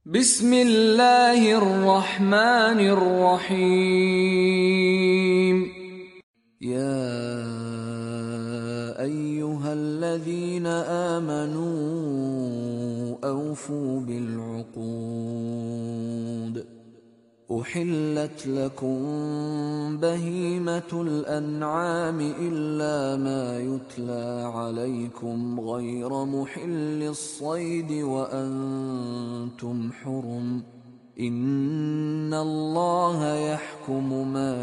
بسم الله الرحمن الرحیم. يا أيها الذين آمنوا أوفوا بالعقود أحلت لكم بهيمة الأنعام إلا ما يتلى عليكم غير محل الصيد وأنتم حرم إن الله يحكم ما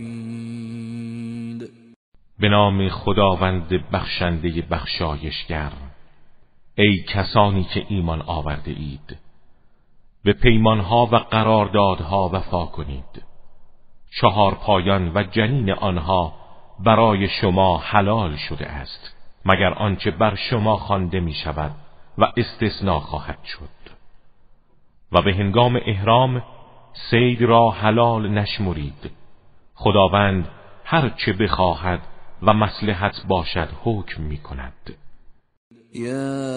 يريد. به نام خداوند بخشنده بخشایشگر. ای کسانی که ایمان آورده اید، به پیمانها و قراردادها وفا کنید. چهار پایان و جنین آنها برای شما حلال شده است مگر آنچه بر شما خوانده می شود و استثناء خواهد شد. و به هنگام احرام صید را حلال نشمرید. خداوند هر چه بخواهد و مصلحت باشد حکم می کند. يا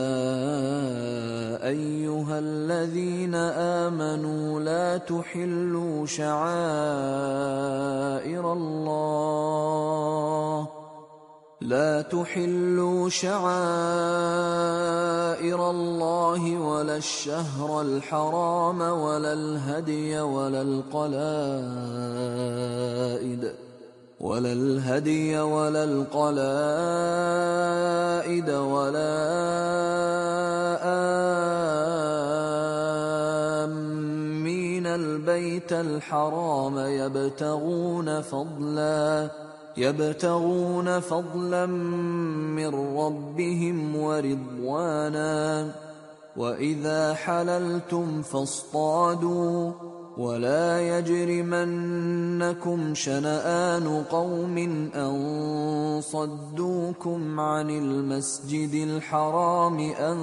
أيها الذين آمنوا لا تحلوا شعائر الله ولا الشهر الحرام ولا الهدي ولا القلائد ولا آمين البيت الحرام يبتغون فضلا من ربهم ورضوانا وإذا حللتم فاصطادوا ولا يجرمنكم شنآن قوم أن صدوكم عن المسجد الحرام أن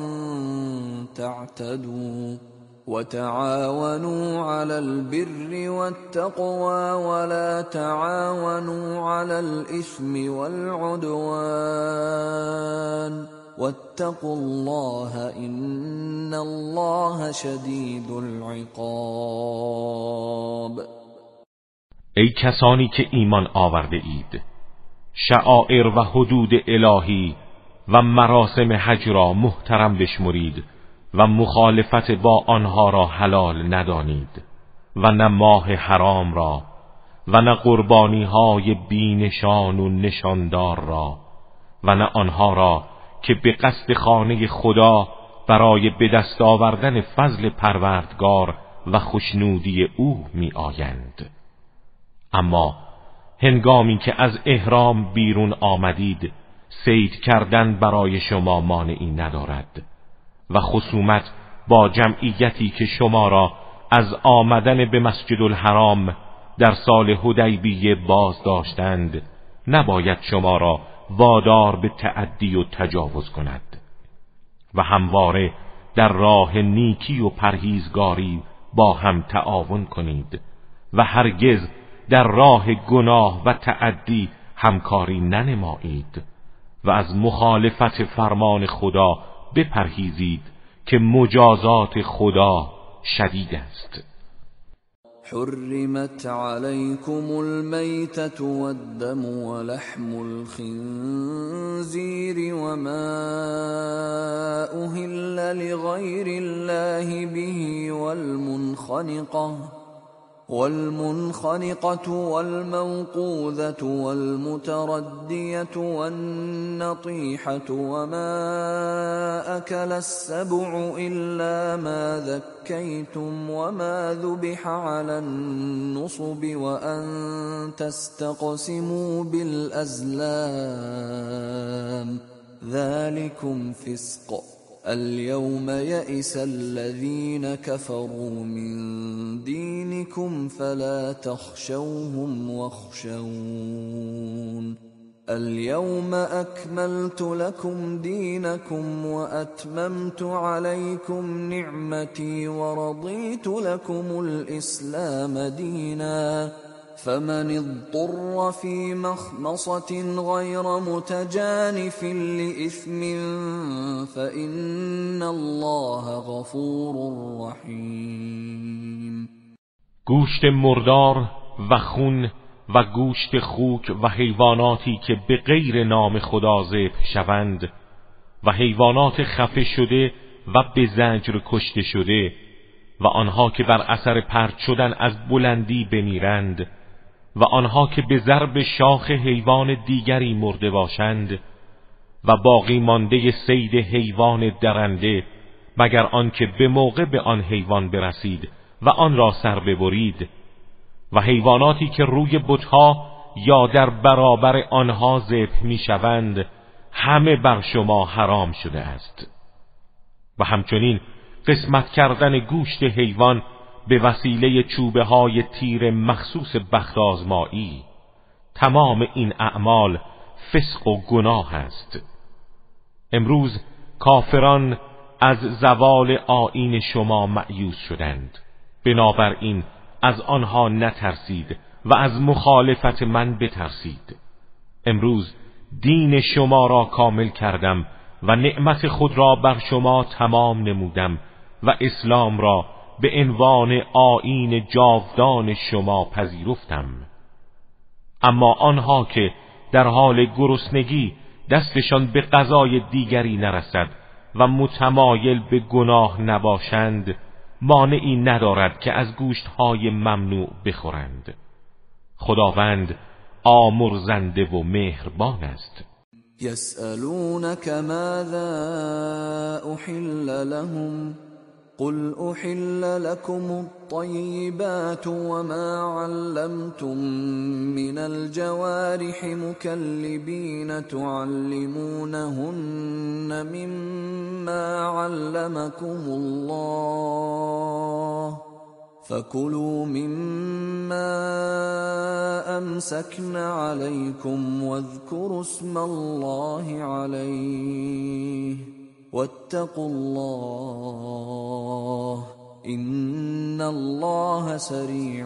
تعتدوا وتعاونوا على البر والتقوى ولا تعاونوا على الإثم والعدوان واتقوا الله إن الله شدید العقاب. ای کسانی که ایمان آورده اید، شعائر و حدود الهی و مراسم حج را محترم بشمرید و مخالفت با آنها را حلال ندانید و نه ماه حرام را و نه قربانی های بی نشان و نشاندار را و نه آنها را که به قصد خانه خدا برای به دست آوردن فضل پروردگار و خوشنودی او می آیند. اما هنگامی که از احرام بیرون آمدید، صید کردن برای شما مانعی ندارد و خصومت با جمعیتی که شما را از آمدن به مسجد الحرام در سال حدیبیه باز داشتند نباید شما را وادار به تعدی و تجاوز کند و همواره در راه نیکی و پرهیزگاری با هم تعاون کنید و هرگز در راه گناه و تعدی همکاری ننمایید و از مخالفت فرمان خدا بپرهیزید که مجازات خدا شدید است. حرمت عليكم الميتة والدم ولحم الخنزير وما أهل لغير الله به والمنخنقة والموقوذة والمتردية والنطيحة وما أكل السبع إلا ما ذكيتم وما ذبح على النصب وأن تستقسموا بالأزلام ذلكم فسق. اليوم يئس الذين كفروا من دينكم فلا تخشوهم واخشون. اليوم أكملت لكم دينكم وأتممت عليكم نعمتي ورضيت لكم الإسلام دينا فمن اضطر في مخمصة غير متجانف لإثم فإن الله غفور رحیم. گوشت مردار و خون و گوشت خوک و حیواناتی که به غیر نام خدا ذبح شوند و حیوانات خفه شده و به زجر کشته شده و آنها که بر اثر پرت شدن از بلندی بمیرند و آنها که به ضرب شاخ حیوان دیگری مرده باشند و باقی مانده صید حیوان درنده مگر آنکه به موقع به آن حیوان برسید و آن را سر ببرید و حیواناتی که روی بتها یا در برابر آنها ذبح میشوند همه بر شما حرام شده است. و همچنین قسمت کردن گوشت حیوان به وسیله چوبه های تیر مخصوص بخت آزمایی، تمام این اعمال فسق و گناه است. امروز کافران از زوال آیین شما مأیوس شدند، بنابراین از آنها نترسید و از مخالفت من بترسید. امروز دین شما را کامل کردم و نعمت خود را بر شما تمام نمودم و اسلام را به عنوان آیین جاودان شما پذیرفتم. اما آنها که در حال گرسنگی دستشان به غذای دیگری نرسد و متمایل به گناه نباشند مانعی ندارد که از گوشت‌های ممنوع بخورند. خداوند آمرزنده و مهربان است. يسألونك ماذا أحل لهم قل أحل لكم الطيبات وما علمتم من الجوارح مكلبين تعلمونهن مما علمكم الله فكلوا مما أمسكن عليكم واذكروا اسم الله عليه واتقوا الله إن الله سریع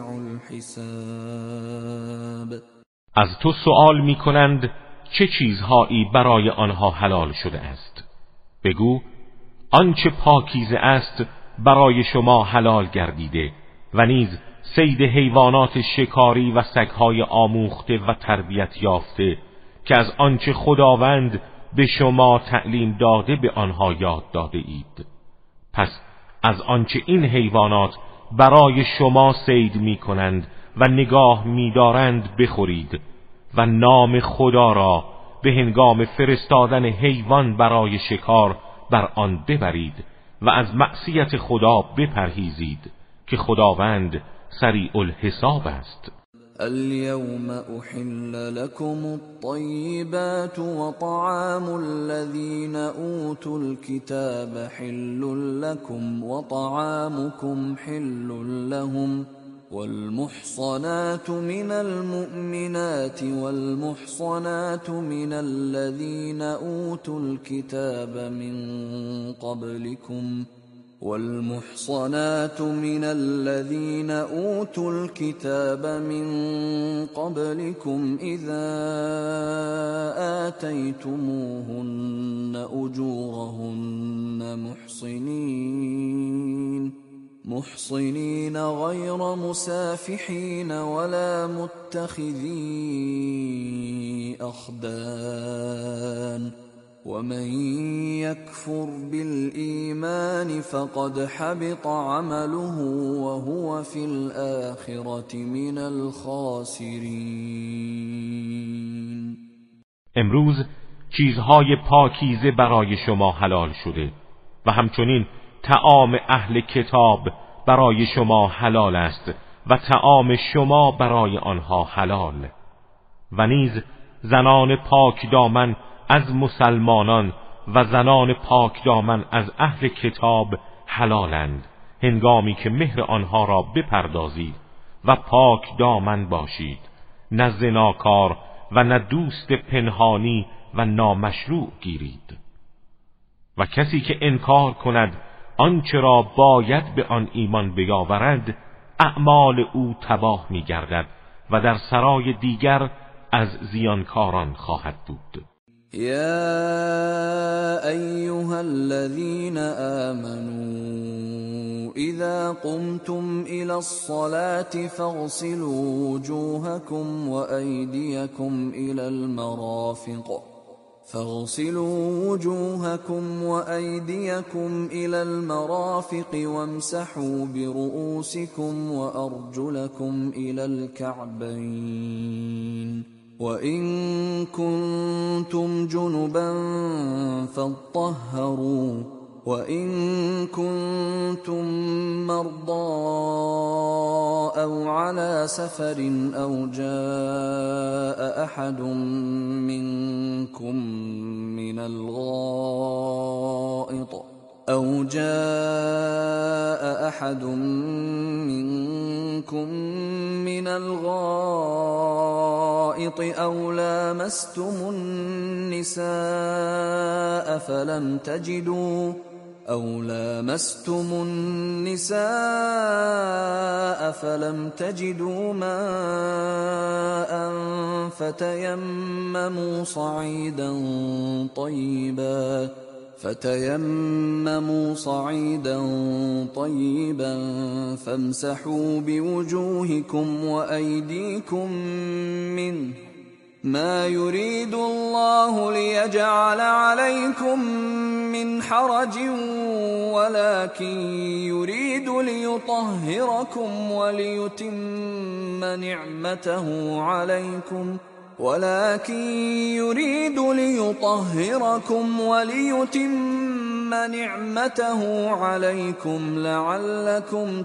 الحساب. از تو سؤال می کنند چه چیزهایی برای آنها حلال شده است؟ بگو آنچه پاکیزه است برای شما حلال گردیده و نیز صید حیوانات شکاری و سگهای آموخته و تربیت یافته که از آنچه خداوند به شما تعلیم داده به آنها یاد داده اید. پس از آنچه این حیوانات برای شما صید می کنند و نگاه می دارند بخورید و نام خدا را به هنگام فرستادن حیوان برای شکار بر آن ببرید و از معصیت خدا بپرهیزید که خداوند سریع الحساب است. اليوم أحل لكم الطيبات وطعام الذين أوتوا الكتاب حل لكم وطعامكم حل لهم والمحصنات من المؤمنات والمحصنات من الذين أوتوا الكتاب من قبلكم إذا آتيتموهن أجورهن محصنين غير مسافحين ولا متخذي أخدان ومن يكفر بالإيمان فقد حبط عمله وهو في الآخرة من الخاسرين. امروز چیزهای پاکیزه برای شما حلال شده و همچنین طعام اهل کتاب برای شما حلال است و طعام شما برای آنها حلال و نیز زنان پاک دامن از مسلمانان و زنان پاک دامن از اهل کتاب حلالند هنگامی که مهر آنها را بپردازید و پاک دامن باشید، نه زناکار و نه دوست پنهانی و نامشروع گیرید. و کسی که انکار کند آنچه را باید به آن ایمان بیاورد اعمال او تباه می‌گردد و در سرای دیگر از زیانکاران خواهد بود. یا ایها الذین آمنوا اذا قمتم الى الصلاة فاغسلوا وجوهكم وأيديكم إلى المرافق وامسحوا برؤوسكم وأرجلكم إلى الكعبين وإن كنتم جنبا فاطهروا وإن كنتم مرضى أو على سفر أو جاء أحد منكم من الغائط أو لامستم النساء فلم تجدوا ماء فتيمموا صعيدا طيبا فامسحوا بوجوهكم وأيديكم منه ما يريد الله ليجعل عليكم من حرج ولكن يريد ليطهركم وليتم نعمته عليكم لعلكم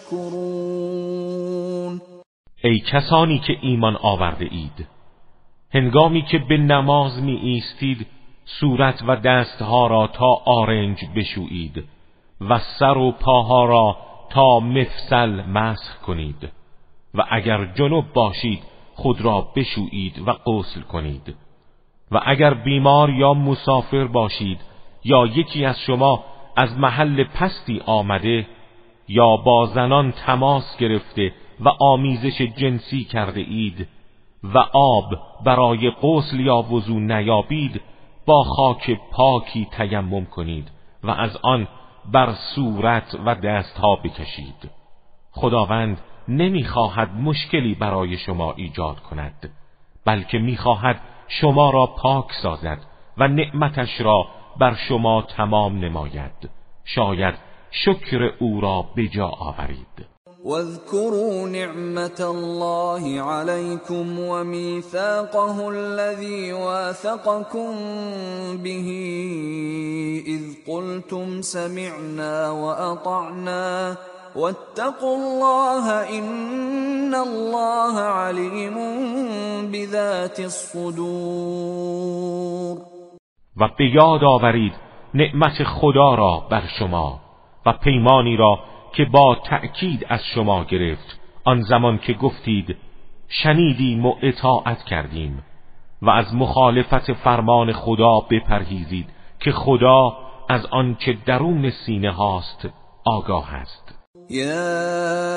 تشكرون. ای کسانی که ایمان آورده اید، هنگامی که به نماز می ایستید صورت و دستها را تا آرنج بشویید و سر و پاها را تا مفصل مسح کنید و اگر جنب باشید خود را بشویید و غسل کنید و اگر بیمار یا مسافر باشید یا یکی از شما از محل پستی آمده یا با زنان تماس گرفته و آمیزش جنسی کرده اید و آب برای غسل یا وضو نیابید، با خاک پاکی تیمم کنید و از آن بر صورت و دستها بکشید. خداوند نمیخواهد مشکلی برای شما ایجاد کند، بلکه میخواهد شما را پاک سازد و نعمتش را بر شما تمام نماید، شاید شکر او را به جا آورید. واذكروا نعمة الله عليكم وميثاقه الذي واثقكم به إذ قلتم سمعنا وأطعنا واتقوا الله إن الله عليم بذات الصدور. و به یاد آورید نعمت خدا را بر شما و پیمانی را که با تأکید از شما گرفت آن زمان که گفتید شنیدیم و اطاعت کردیم و از مخالفت فرمان خدا بپرهیزید که خدا از آنچه درون سینه هاست آگاه است. یا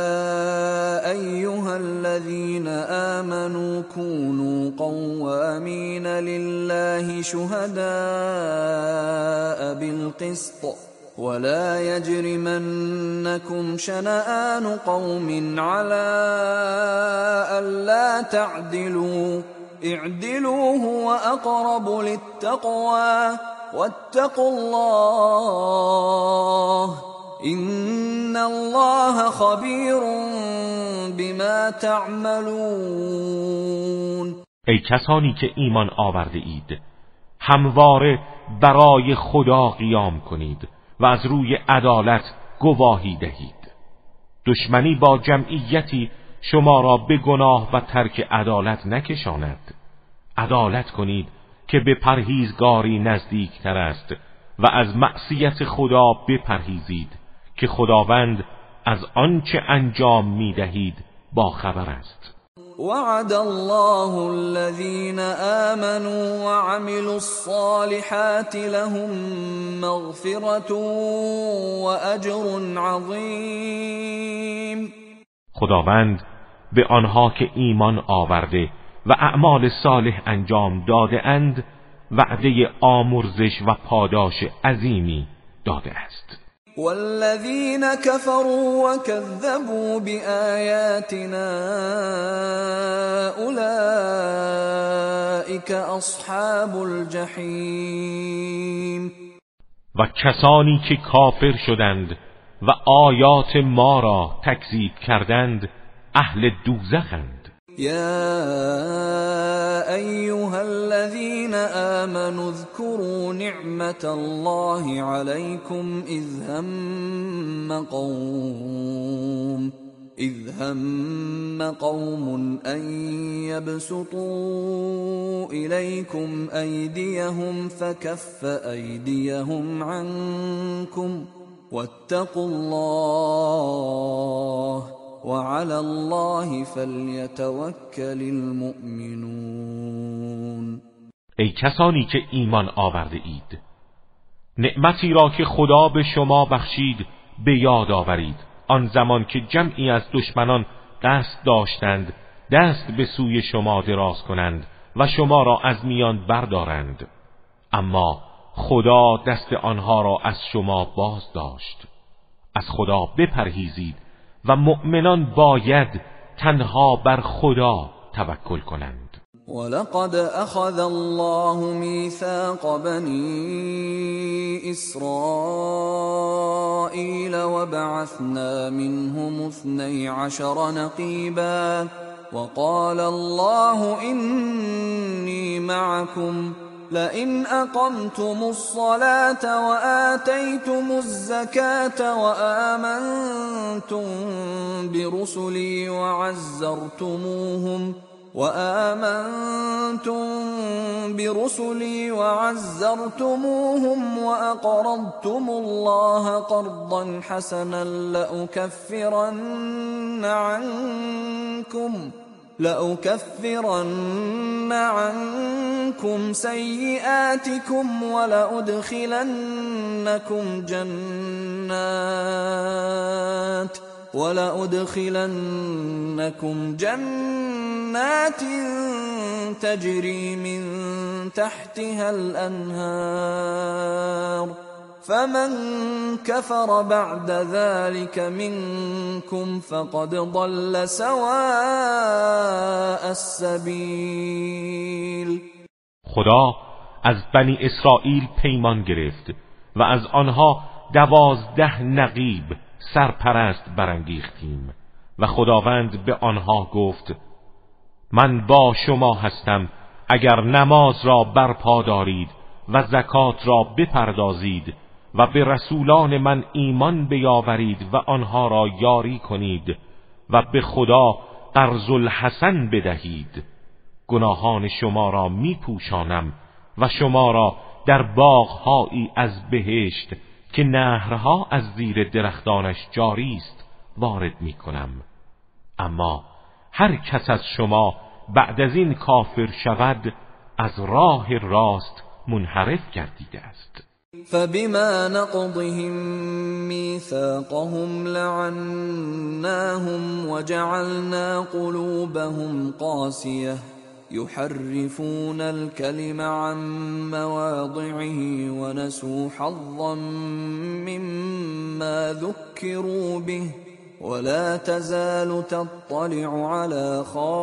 ایها الذین آمنوا كونوا قوامین لله شهداء بالقسط ولا يجرمنكم شنآن قوم على ألا تعدلوا اعدلوا هو أقرب للتقوى واتقوا الله إن الله خبير بما تعملون. ای کسانی که ایمان آورده اید، همواره برای خدا قیام کنید و از روی عدالت گواهی دهید. دشمنی با جمعیتی شما را به گناه و ترک عدالت نکشاند. عدالت کنید که به پرهیزگاری نزدیکتر است و از معصیت خدا بپرهیزید که خداوند از آنچه انجام می دهید با خبر است. وعد الله الذين آمنوا وعملوا الصالحات لهم مغفرة وأجر عظيم. خداوند به آنها که ایمان آورده و اعمال صالح انجام داده اند وعده آمرزش و پاداش عظیمی داده است. والذین كفروا وكذبوا بآیاتنا اولئک اصحاب الجحیم، و کسانی که کافر شدند و آیات ما را تکذیب کردند اهل دوزخند. یا ایها الذین آمنوا اذکروا نعمت الله علیکم اذ هم قوم ان يبسطوا إليكم أيديهم فكف أيديهم عنكم واتقوا الله وعلى الله فليتوكل المؤمنون. ای کسانی که ایمان آورده اید، نعمتی را که خدا به شما بخشید به یاد آورید، آن زمان که جمعی از دشمنان قصد داشتند دست به سوی شما دراز کنند و شما را از میان بردارند، اما خدا دست آنها را از شما باز داشت. از خدا بپرهیزید و مؤمنان باید تنها بر خدا توکل کنند. ولقد أخذ الله ميثاق بني إسرائيل وبعثنا منهم 12 نقيبا وقال الله إني معكم لئن أقمتم الصلاة وآتيتم الزكاة وآمنتم برسلي وعزرتموهم وأقرضتم الله قرضا حسنا لأكفرن عنكم سيئاتكم ولأدخلنكم جنات تجري من تحتها الأنهار فمن كفر بعد ذلك منكم فقد ضل سواء السبيل. خدا از بنی اسرائیل پیمان گرفت و از آنها 12 نقیب سرپرست برانگیختیم و خداوند به آنها گفت من با شما هستم اگر نماز را برپا دارید و زکات را بپردازید و به رسولان من ایمان بیاورید و آنها را یاری کنید و به خدا قرض الحسن بدهید، گناهان شما را میپوشانم و شما را در باغهایی از بهشت که نهرها از زیر درختانش جاری است وارد میکنم. اما هر کس از شما بعد از این کافر شود از راه راست منحرف گردیده است. فبما نقضهم ميثاقهم لعناهم وجعلنا قلوبهم قاسية يحرفون الكلم عن مواضعه ونسوا حظا مما ذكروا به ولا تزال تطلع على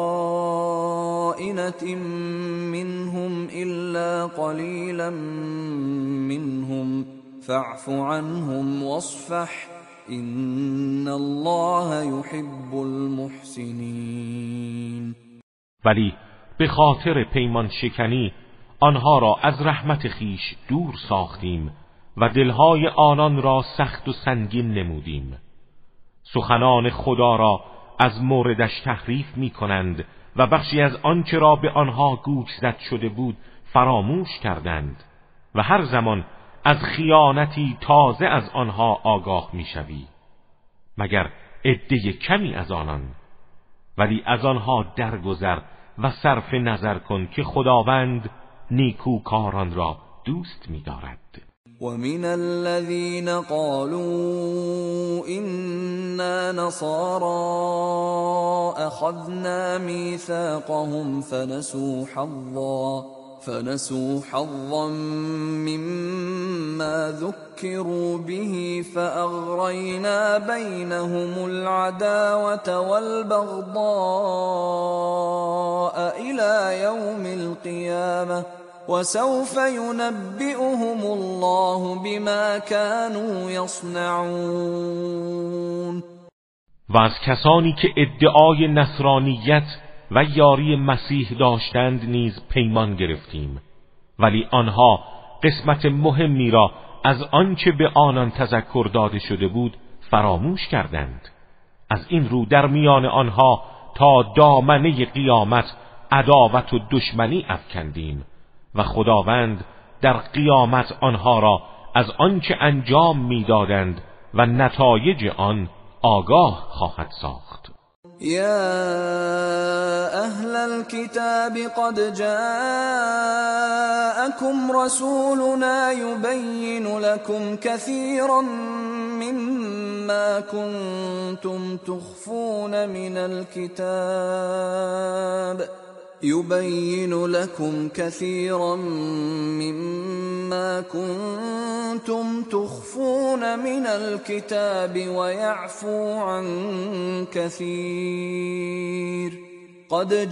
خائنة منهم إلا قليلا منهم فاعف عنهم واصفح إن الله يحب المحسنين. ولی به خاطر پیمان شکنی آنها را از رحمت خیش دور ساختیم و دلهای آنان را سخت و سنگین نمودیم. سخنان خدا را از موردش تحریف می کنند و بخشی از آنچه را به آنها گوش زد شده بود فراموش کردند و هر زمان از خیانتی تازه از آنها آگاه می شوی مگر عده کمی از آنان، ولی از آنها درگذر و صرف نظر کن که خداوند نیکوکاران را دوست می دارد. ومن الذين قالوا إنا نصارى أخذنا ميثاقهم فنسوا حظا مما ذكروا به فأغرينا بينهم العداوة والبغضاء إلى يوم القيامة وسوف ينبئهم الله بما كانوا يصنعون. و از کسانی که ادعای نصرانیت و یاری مسیح داشتند نیز پیمان گرفتیم، ولی آنها قسمت مهمی را از آنچه به آنان تذکر داده شده بود فراموش کردند. از این رو در میان آنها تا دامنه قیامت عداوت و دشمنی افکندیم و خداوند در قیامت آنها را از آنچه انجام میدادند و نتایج آن آگاه خواهد ساخت. یا اهل الكتاب قد جاءكم رسولنا يبين لكم كثيرا مما كنتم تخفون من الكتاب ويعفو عن كثير قد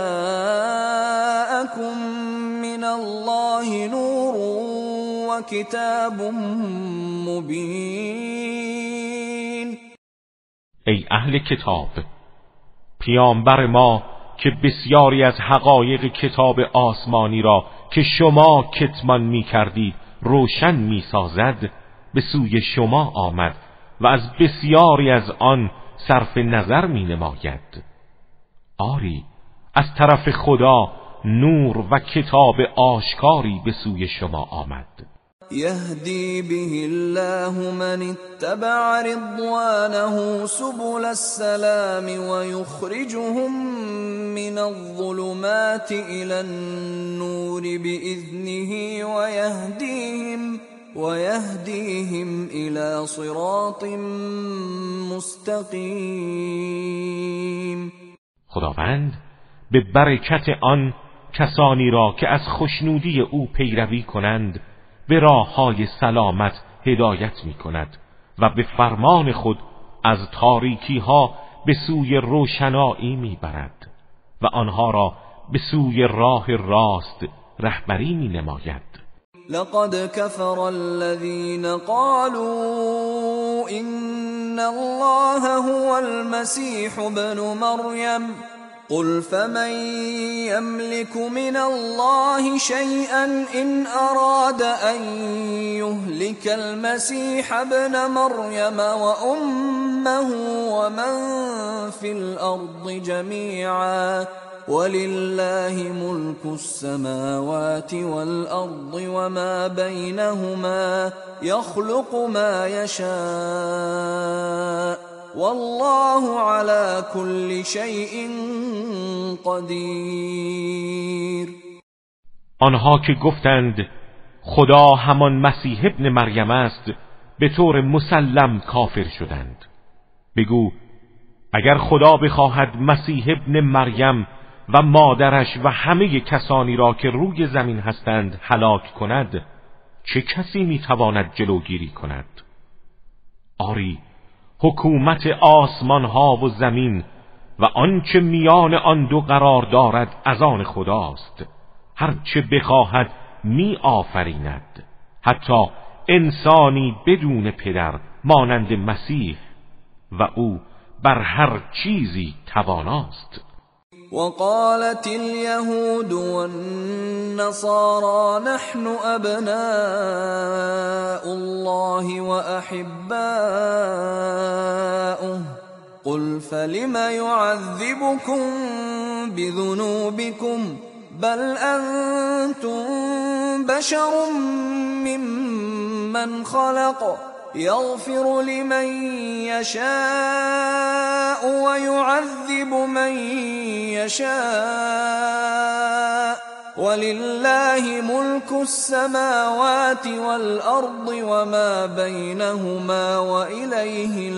جاءكم من الله نور وكتاب مبين. ای اهل کتاب، پیامبر ما که بسیاری از حقایق کتاب آسمانی را که شما کتمان می کردید روشن می سازد به سوی شما آمد و از بسیاری از آن صرف نظر می نماید. آری، از طرف خدا نور و کتاب آشکاری به سوی شما آمد. يهدي به الله من اتبع رضوانه سبل السلام ويخرجهم من الظلمات إلى النور بإذنه ويهديهم إلى صراط مستقيم. خداوند به برکت آن کسانی را که از خوشنودی او پیروی کنند به راههای سلامت هدایت می کند و به فرمان خود از تاریکی ها به سوی روشنایی می برد و آنها را به سوی راه راست رهبری می نماید. لقد كفر الذين قالوا إن الله هو المسيح ابن مريم قل فمن يملك من الله شيئا إن أراد أن يهلك المسيح ابن مريم وأمه ومن في الأرض جميعا ولله ملك السماوات والأرض وما بينهما يخلق ما يشاء والله على كل شيء قدیر. آنها که گفتند خدا همان مسیح ابن مریم است به طور مسلم کافر شدند. بگو اگر خدا بخواهد مسیح ابن مریم و مادرش و همه کسانی را که روی زمین هستند هلاک کند، چه کسی میتواند جلوگیری کند؟ آری، حکومت آسمان ها و زمین و آنچه میان آن دو قرار دارد از آن خداست. هرچه بخواهد می آفریند، حتی انسانی بدون پدر مانند مسیح، و او بر هر چیزی تواناست. وقالت اليهود والنصارى نحن أبناء الله وأحباؤه قل فلم يعذبكم بذنوبكم بل أنتم بشر ممن خلق يغفر لمن يشاء ويعذب من يشاء ولله ملك السماوات والأرض وما بينهما وإليه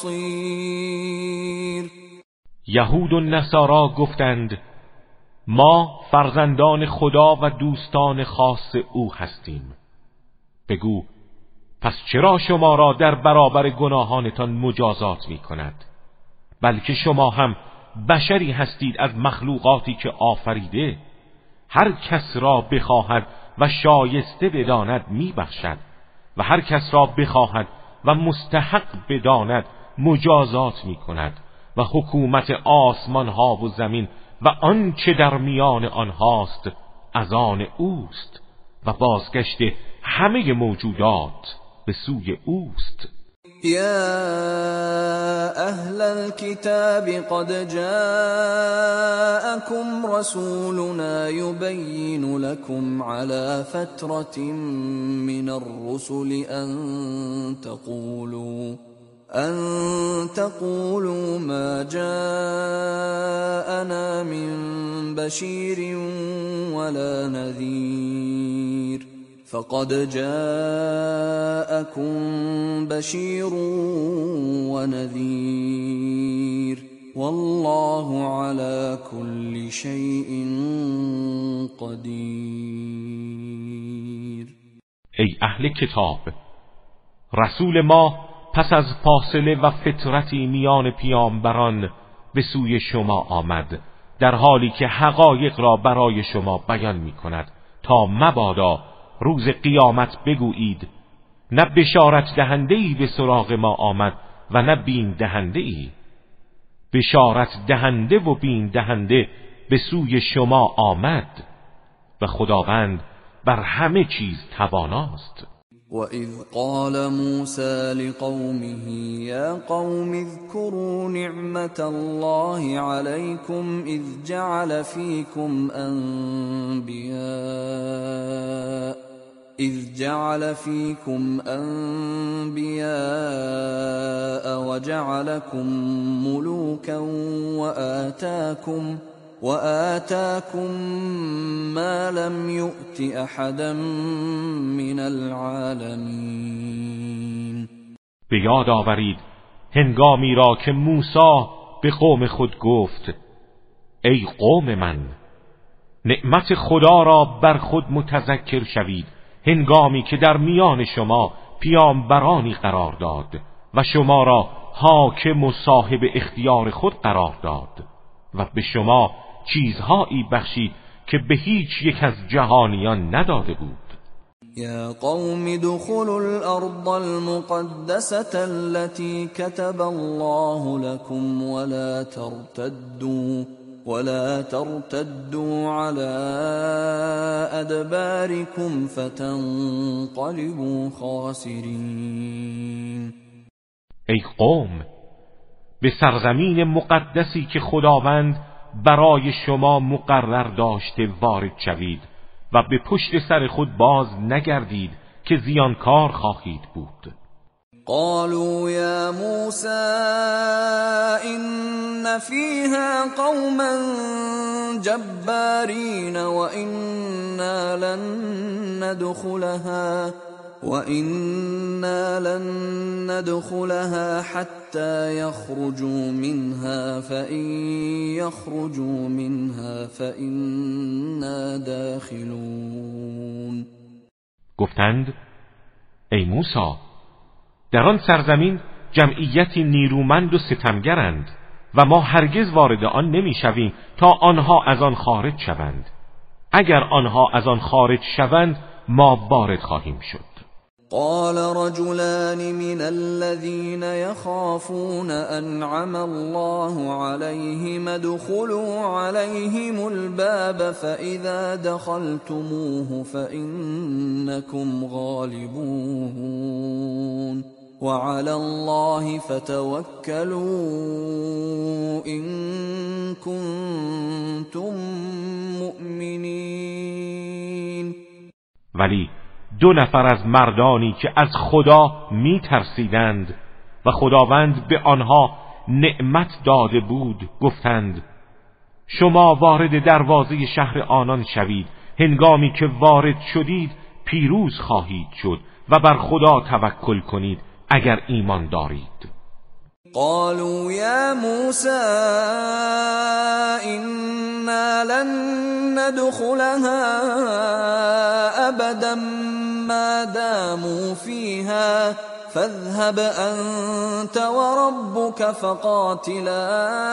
المصير. یهود و نصارا گفتند ما فرزندان خدا و دوستان خاص او هستیم. بگو پس چرا شما را در برابر گناهانتان مجازات می کند؟ بلکه شما هم بشری هستید از مخلوقاتی که آفریده. هر کس را بخواهد و شایسته بداند می بخشد و هر کس را بخواهد و مستحق بداند مجازات می کند و حکومت آسمان ها و زمین و آنچه در میان آنهاست از آن اوست و بازگشت همه موجودات به سوی اوست. يا أهل الكتاب قد جاءكم رسولنا يبين لكم على فترة من الرسل أن تقولوا ما جاءنا من بشير ولا نذير فقد جاءكم بشير ونذير والله على كل شيء قدير. ای اهل کتاب، رسول ما پس از فاصله و فترتی میان پیامبران به سوی شما آمد در حالی که حقایق را برای شما بیان می کند تا مبادا روز قیامت بگویید نه بشارت دهنده‌ای به سراغ ما آمد و نه بین دهنده‌ای. بشارت دهنده و بین دهنده به سوی شما آمد و خداوند بر همه چیز تواناست. وَإِذْ قَالَ مُوسَى لِقَوْمِهِ يَا قَوْمِ اذْكُرُوا نِعْمَةَ اللَّهِ عَلَيْكُمْ إِذْ جَعَلَ فِيكُمْ أَنْبِيَاءَ وَجَعَلَكُمْ مُلُوكًا وآتاكم ما لم يؤت أحدا من العالمین. به یاد آورید هنگامی را که موسی به قوم خود گفت ای قوم من، نعمت خدا را بر خود متذکر شوید هنگامی که در میان شما پیامبرانی قرار داد و شما را حاکم و صاحب اختیار خود قرار داد و به شما چیزهایی بخشید که به هیچ یک از جهانیان نداده بود. یا قوم ادخلوا الارض المقدسة التي كتب الله لكم ولا ترتدوا على ادباركم فتنقلبوا خاسرین. ای قوم، به سرزمین مقدسی که خداوند برای شما مقرر داشته وارد شوید و به پشت سر خود باز نگردید که زیانکار خواهید بود. قالوا یا موسی إن فيها قوما جبارین وإنا لن ندخلها حتى يخرجوا منها فإن يخرجوا منها فإنا داخلون. گفتند ای موسی، در آن سرزمین جمعیتی نیرومند و ستمگرند و ما هرگز وارد آن نمیشویم تا آنها از آن خارج شوند. اگر آنها از آن خارج شوند ما وارد خواهیم شد. قال رجلان من الذين يخافون أنعم الله عليهم ادخلوا عليهم الباب فإذا دخلتموه فإنكم غالبون وعلى الله فتوكلوا إن كنتم مؤمنين. ولی دو نفر از مردانی که از خدا می ترسیدند و خداوند به آنها نعمت داده بود گفتند شما وارد دروازه شهر آنان شوید هنگامی که وارد شدید پیروز خواهید شد و بر خدا توکل کنید اگر ایمان دارید. قالوا يا موسى إنا لن ندخلها أبدا ما داموا فيها فاذهب أنت وربك فقاتلا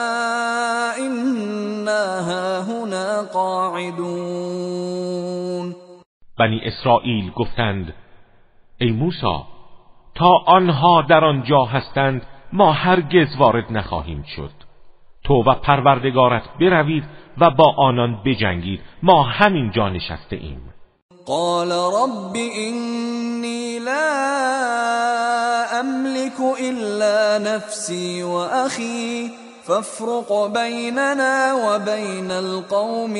إنا هاهنا قاعدون. بنی اسرائیل گفتند ای موسی تا آنها در آنجا هستند ما هرگز وارد نخواهیم شد. تو و پروردگارت بروید و با آنان بجنگید، ما همین جا نشسته ایم. قال رب إني لا أملك إلا نفسي وأخي فافرق بيننا وبين القوم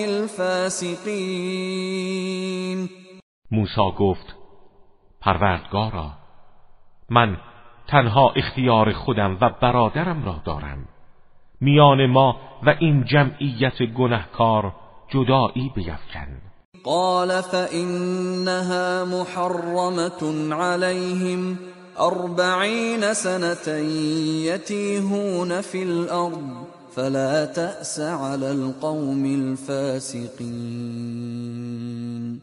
الفاسقين. موسی گفت پروردگارا من تنها اختیار خودم و برادرم را دارم، میان ما و این جمعیت گنهکار جدایی بیفکن. قال فإنها محرمة عليهم 40 سنة يتيهون في الأرض فلا تأس على القوم الفاسقين.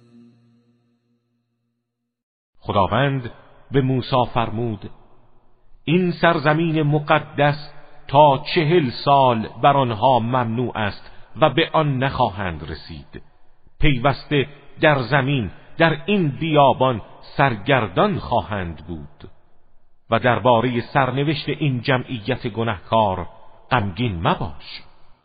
خداوند به موسی فرمود این سرزمین مقدس تا 40 سال بر آنها ممنوع است و به آن نخواهند رسید. پیوسته در زمین در این بیابان سرگردان خواهند بود و درباره سرنوشت این جمعیت گنهکار غمگین مباش.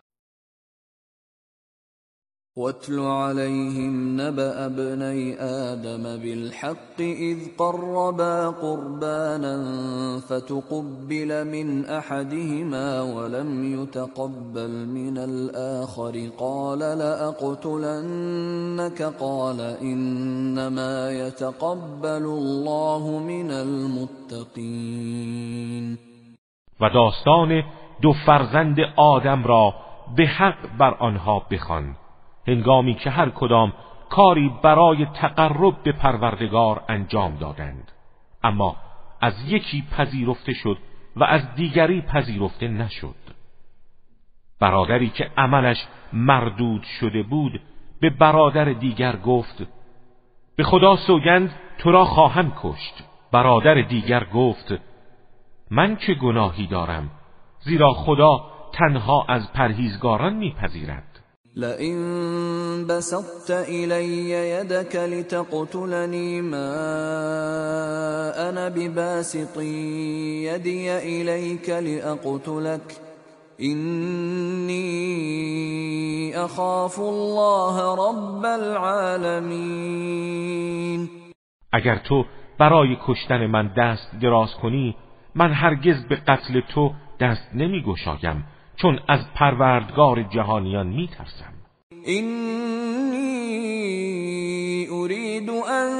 واتل عليهم نبأ ابني آدم بالحق إذ قربا قربانا فتقبل من أحدهما ولم يتقبل من الآخر قال لأقتلنك قال إنما يتقبل الله من المتقين. و داستان 2 فرزند آدم را به حق بر آنها بخوان هنگامی که هر کدام کاری برای تقرب به پروردگار انجام دادند، اما از یکی پذیرفته شد و از دیگری پذیرفته نشد. برادری که عملش مردود شده بود به برادر دیگر گفت به خدا سوگند تو را خواهم کشت. برادر دیگر گفت من چه گناهی دارم، زیرا خدا تنها از پرهیزگاران میپذیرد. لئن بسطت إلي يدك لتقتلني ما أنا بباسط يدي إليك لأقتلك إني أخاف الله رب العالمين. اگر تو برای کشتن من دست دراز کنی من هرگز به قتل تو دست نمی گشایم، چون از پروردگار جهانیان می ترسم. اینی اريد ان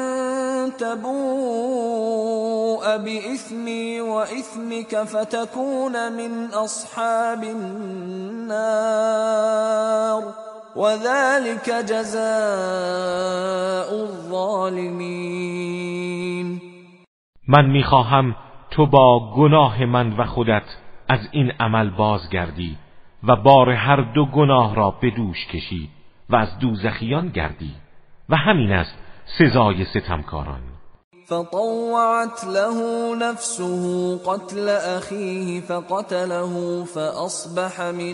تبوء بإثمی و إثمك فتكون من اصحاب النار وذلك جزاء الظالمین. من میخواهم تو با گناه من و خودت از این عمل بازگردی و بار هر 2 گناه را به دوش کشی و از دوزخیان گردی و همین است سزای ستمکاران. فطوعت له نفسه قتل أخيه فقتله فأصبح من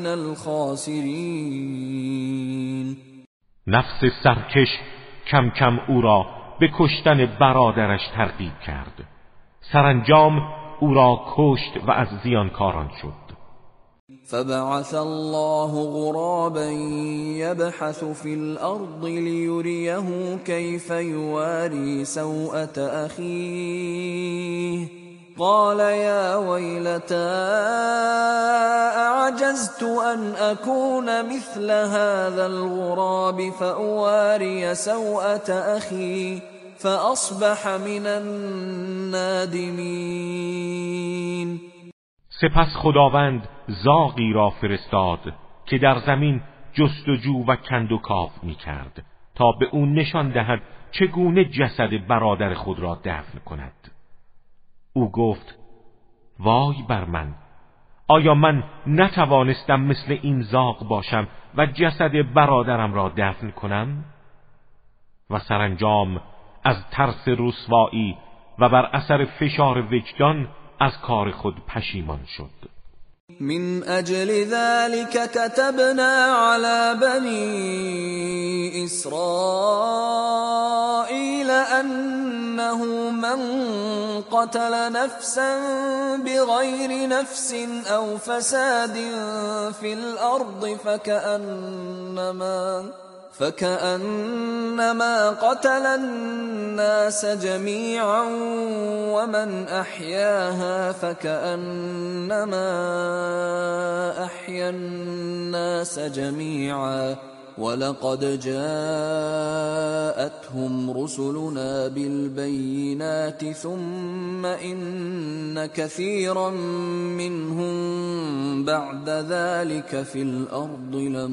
الخاسرين. نفس سرکش کم کم او را به کشتن برادرش ترغیب کرد، سرانجام او را کشت و از زیانکاران شد. فبعث الله غرابا يبحث في الأرض ليريه كيف يواري سوءة أخيه قال يا ويلتى أعجزت أن أكون مثل هذا الغراب فأواري سوءة أخي فأصبح من النادمين. سپس خداوند زاغی را فرستاد که در زمین جستجو و کندوکاو می کرد تا به او نشان دهد چگونه جسد برادر خود را دفن کند. او گفت: وای بر من، آیا من نتوانستم مثل این زاغ باشم و جسد برادرم را دفن کنم؟ و سرانجام از ترس رسوایی و بر اثر فشار وجدان از کار خود پشیمان شد. من اجل ذلك كتبنا على بني اسرائيل انه من قتل نفسا بغير نفس او فساد في الارض فكأنما قتل الناس جميعا ومن أحياها فكأنما أحيا الناس جميعا ولقد جاءتهم رسلنا بالبينات ثم إن كثيرا منهم بعد ذلك في الأرض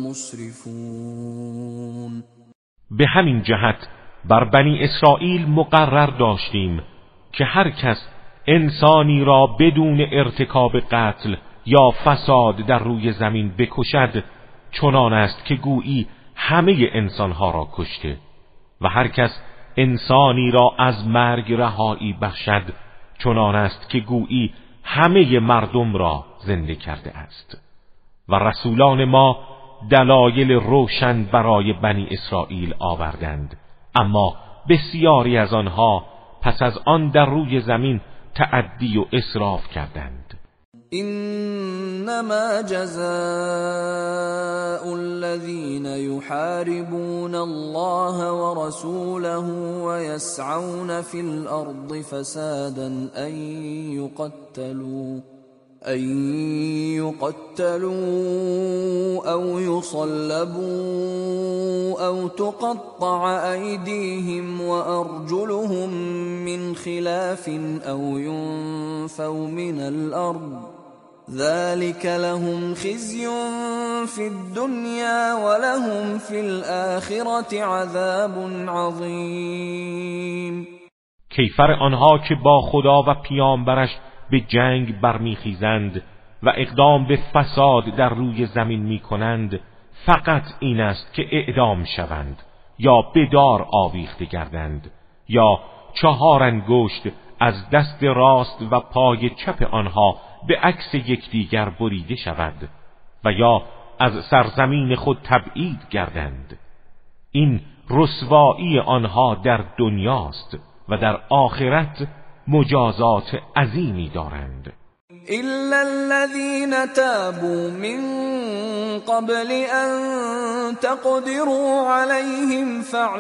لمسرفون. به همین جهت بر بنی اسرائیل مقرر داشتیم که هر کس انسانی را بدون ارتکاب قتل یا فساد در روی زمین بکشد چنان است که گویی همه انسانها را کشته، و هر کس انسانی را از مرگ رهایی بخشد چنان است که گویی همه مردم را زنده کرده است. و رسولان ما دلایل روشن برای بنی اسرائیل آوردند، اما بسیاری از آنها پس از آن در روی زمین تعدی و اسراف کردند. انما جزاء الذين يحاربون الله ورسوله ويسعون في الارض فسادا ان يقتلوا او يصلبوا او تقطع ايديهم وارجلهم من خلاف او ينفوا من الارض ذلك لهم خزي في الدنيا ولهم في الآخرة عذاب عظیم. کیفر آنها که با خدا و پیامبرش به جنگ برمیخیزند و اقدام به فساد در روی زمین میکنند فقط این است که اعدام شوند یا به دار آویخته گردند یا 4 انگشت از دست راست و پای چپ آنها به عکس یکدیگر بریده شود و یا از سرزمین خود تبعید گردند. این رسوایی آنها در دنیاست و در آخرت مجازات عظیمی دارند. إلا الذين تابوا من قبل أن تقدروا عليهم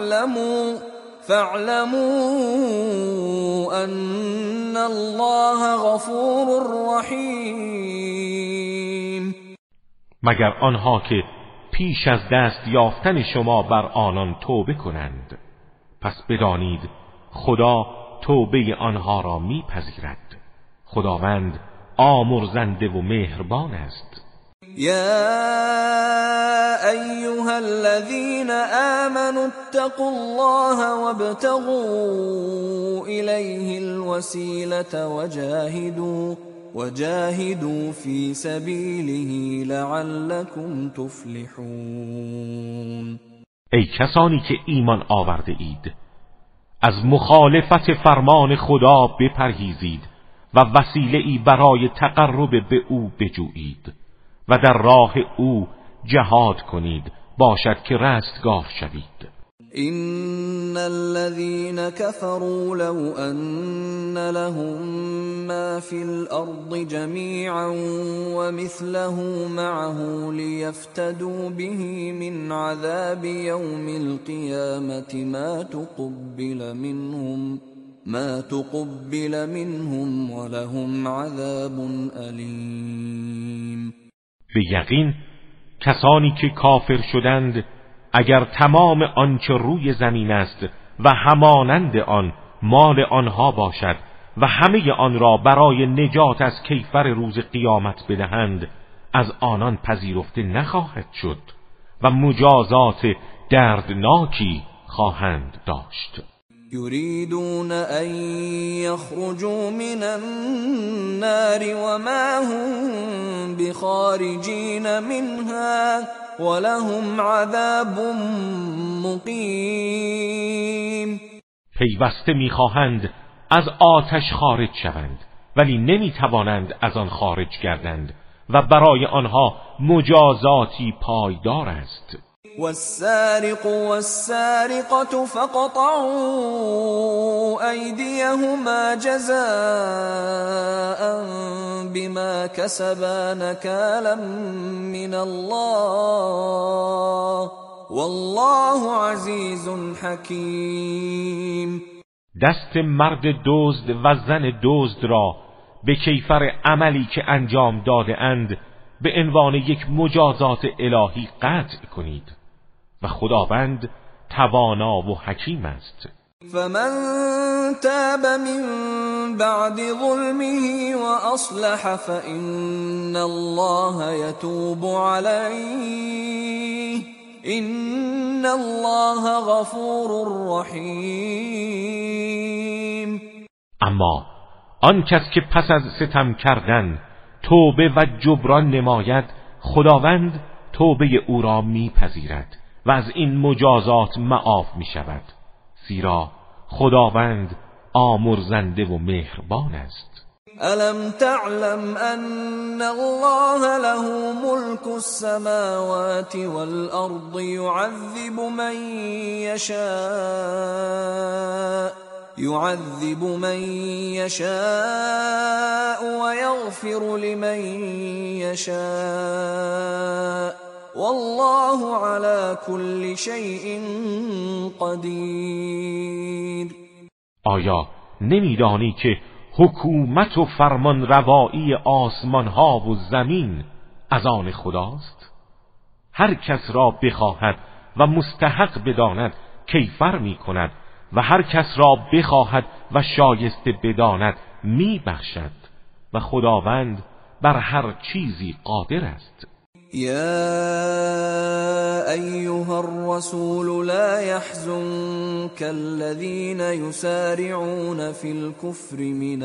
فاعلموا أن الله غفور رحیم. مگر آنها که پیش از دست یافتن شما بر آنان توبه کنند، پس بدانید خدا توبه آنها را میپذیرد. خداوند آمرزنده و مهربان است. يا أيها الذين آمنوا اتقوا الله وابتغوا إليه الوسيلة وجاهدوا في سبيله لعلكم تفلحون. ای کسانی که ایمان آورده اید، از مخالفت فرمان خدا بپرهیزید و وسیله‌ای برای تقرب به او بجویید و در راه او جهاد کنید، باشد که رستگار شوید. إن الذين كفروا لو أن لهم ما في الأرض جميعا ومثله معه ليفتدوا به من عذاب يوم القيامة ما تقبل منهم ولهم عذاب أليم. به یقین کسانی که کافر شدند اگر تمام آنچه روی زمین است و همانند آن مال آنها باشد و همه آن را برای نجات از کیفر روز قیامت بدهند، از آنان پذیرفته نخواهد شد و مجازات دردناکی خواهند داشت. يريدون أن يخرجوا من النار وما هم بخارجين منها ولهم عذاب مقیم. پیوسته می‌خواهند از آتش خارج شوند ولی نمی‌توانند از آن خارج گردند و برای آنها مجازاتی پایدار است. والسارق والسارقة فقطعوا أيديهما جزاء بما كسبا نكالا من الله والله عزيز حكيم. دست مرد دزد و زن دزد را به کیفر عملی که انجام داده اند به عنوان یک مجازات الهی قطع کنید و خداوند توانا و حکیم است. فمن تاب من بعد ظلمه وأصلح فإن الله يتوب عليه إن الله غفور رحیم. اما آن کس که پس از ستم کردن توبه و جبران نماید خداوند توبه او را میپذیرد و از این مجازات معاف می شود، زیرا خداوند آمرزنده و مهربان است. الم تعلم ان الله له ملك السماوات والارض يعذب من يشاء ويغفر لمن يشاء والله على كل شيء قدیر. آیا نمیدانی که حکومت و فرمان روایی آسمان ها و زمین از آن خداست؟ هر کس را بخواهد و مستحق بداند کیفر می کند و هر کس را بخواهد و شایسته بداند می بخشد و خداوند بر هر چیزی قادر است. يا أيها الرسول لا يحزنك الذين يسارعون في الكفر من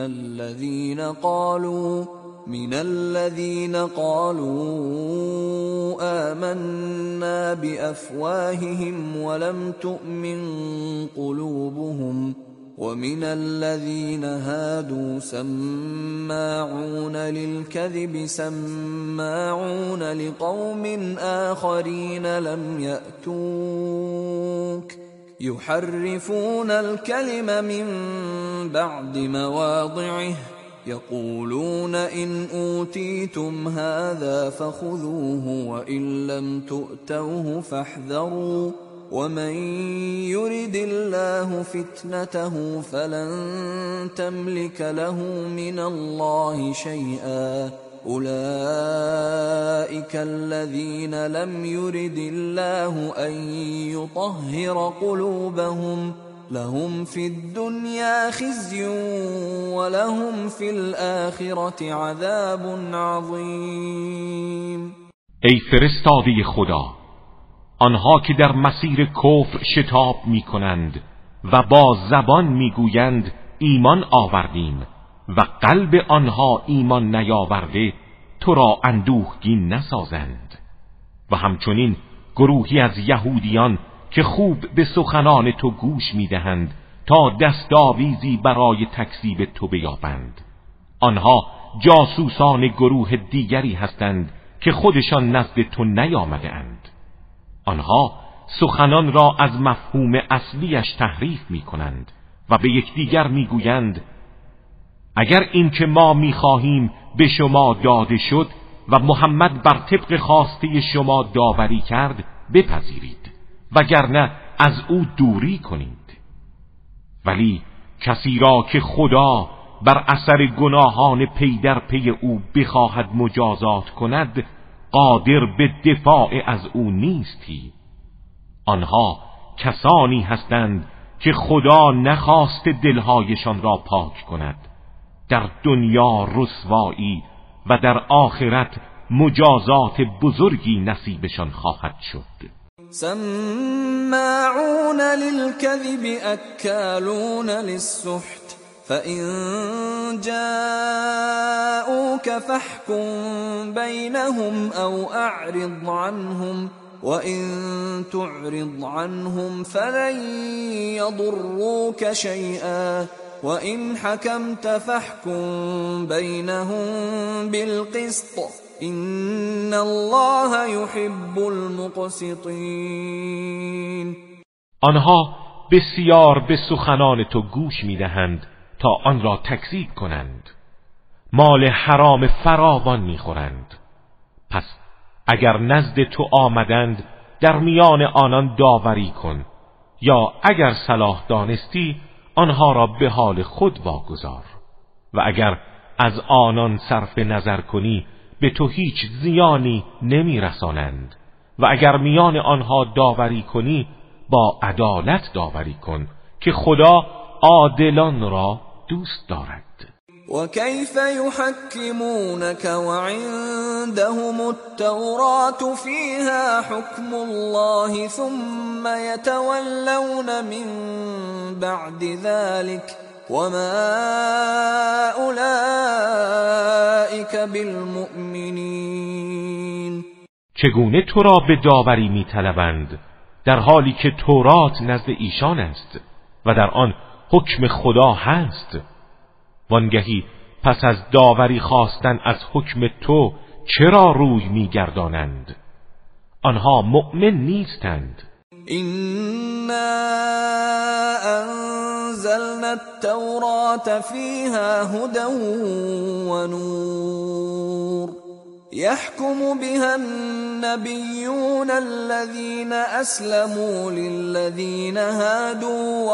الذين قالوا آمنا بأفواههم ولم تؤمن قلوبهم ومن الذين هادوا سماعون للكذب سماعون لقوم آخرين لم يأتوك يحرفون الكلم من بعد مواضعه يقولون إن أوتيتم هذا فخذوه وإن لم تؤتوه فاحذروا ومن يرد الله فتنته فلن تملك له من الله شيئا أولئك الذين لم يرد الله أن يطهر قلوبهم لهم في الدنيا خزي ولهم في الآخرة عذاب عظيم. ای فرستاده خدا، آنها که در مسیر کفر شتاب می کنند و با زبان می گویند ایمان آوردیم و قلب آنها ایمان نیاورده تو را اندوهگین نسازند، و همچنین گروهی از یهودیان که خوب به سخنان تو گوش می دهند تا دستاویزی برای تکذیب تو بیابند. آنها جاسوسان گروه دیگری هستند که خودشان نزد تو نیامده اند. آنها سخنان را از مفهوم اصلیش تحریف می کنند و به یکدیگر می گویند اگر این که ما می خواهیم به شما داده شد و محمد بر طبق خواسته شما داوری کرد بپذیرید، وگرنه از او دوری کنید. ولی کسی را که خدا بر اثر گناهان پی در پی او بخواهد مجازات کند قادر به دفاع از او نیستی. آنها کسانی هستند که خدا نخواست دلهایشان را پاک کند، در دنیا رسوایی و در آخرت مجازات بزرگی نصیبشان خواهد شد. سماعون للكذب اکالون للسحت فإن جاءوك فاحكم بينهم أو أعرض عنهم وإن تعرض عنهم فلن يضروك شيئا وإن حكمت فاحكم بينهم بالقسط إن الله يحب المقسطين. آنها بسیار به سخنان تو گوش می‌دهند تا آن را تکذیب کنند. مال حرام فراوان می‌خورند. پس اگر نزد تو آمدند در میان آنان داوری کن، یا اگر صلاح دانستی آنها را به حال خود واگذار، و اگر از آنان صرف نظر کنی به تو هیچ زیانی نمی‌رسانند، و اگر میان آنها داوری کنی با عدالت داوری کن که خدا عادلان را دوست دارد. وكيف يحكمونك وعندهم التوراة فيها حكم الله ثم يتولون من بعد ذلك وما أولئك بالمؤمنين. چگونه تو را به داوری می‌طلبند در حالی که تورات نزد ایشان است و در آن حکم خدا هست؟ وانگهی پس از داوری خواستن از حکم تو چرا روی میگردانند؟ آنها مؤمن نیستند. إنا أنزلنا التوراة فيها هدى ونور يحكم بها النبيون الذين أسلموا للذين هادوا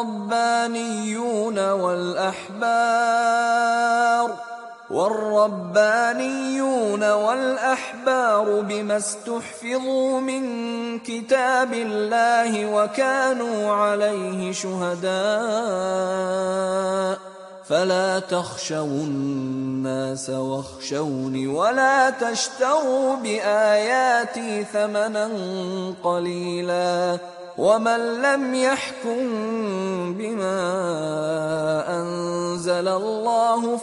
والربانيون والأحبار بما استحفظوا من كتاب الله وكانوا عليه شهداء فلا تخشوا الناس واخشوني ولا تشتروا بآياتي ثمنا قليلا ومن لم يحكم بما أنزل الله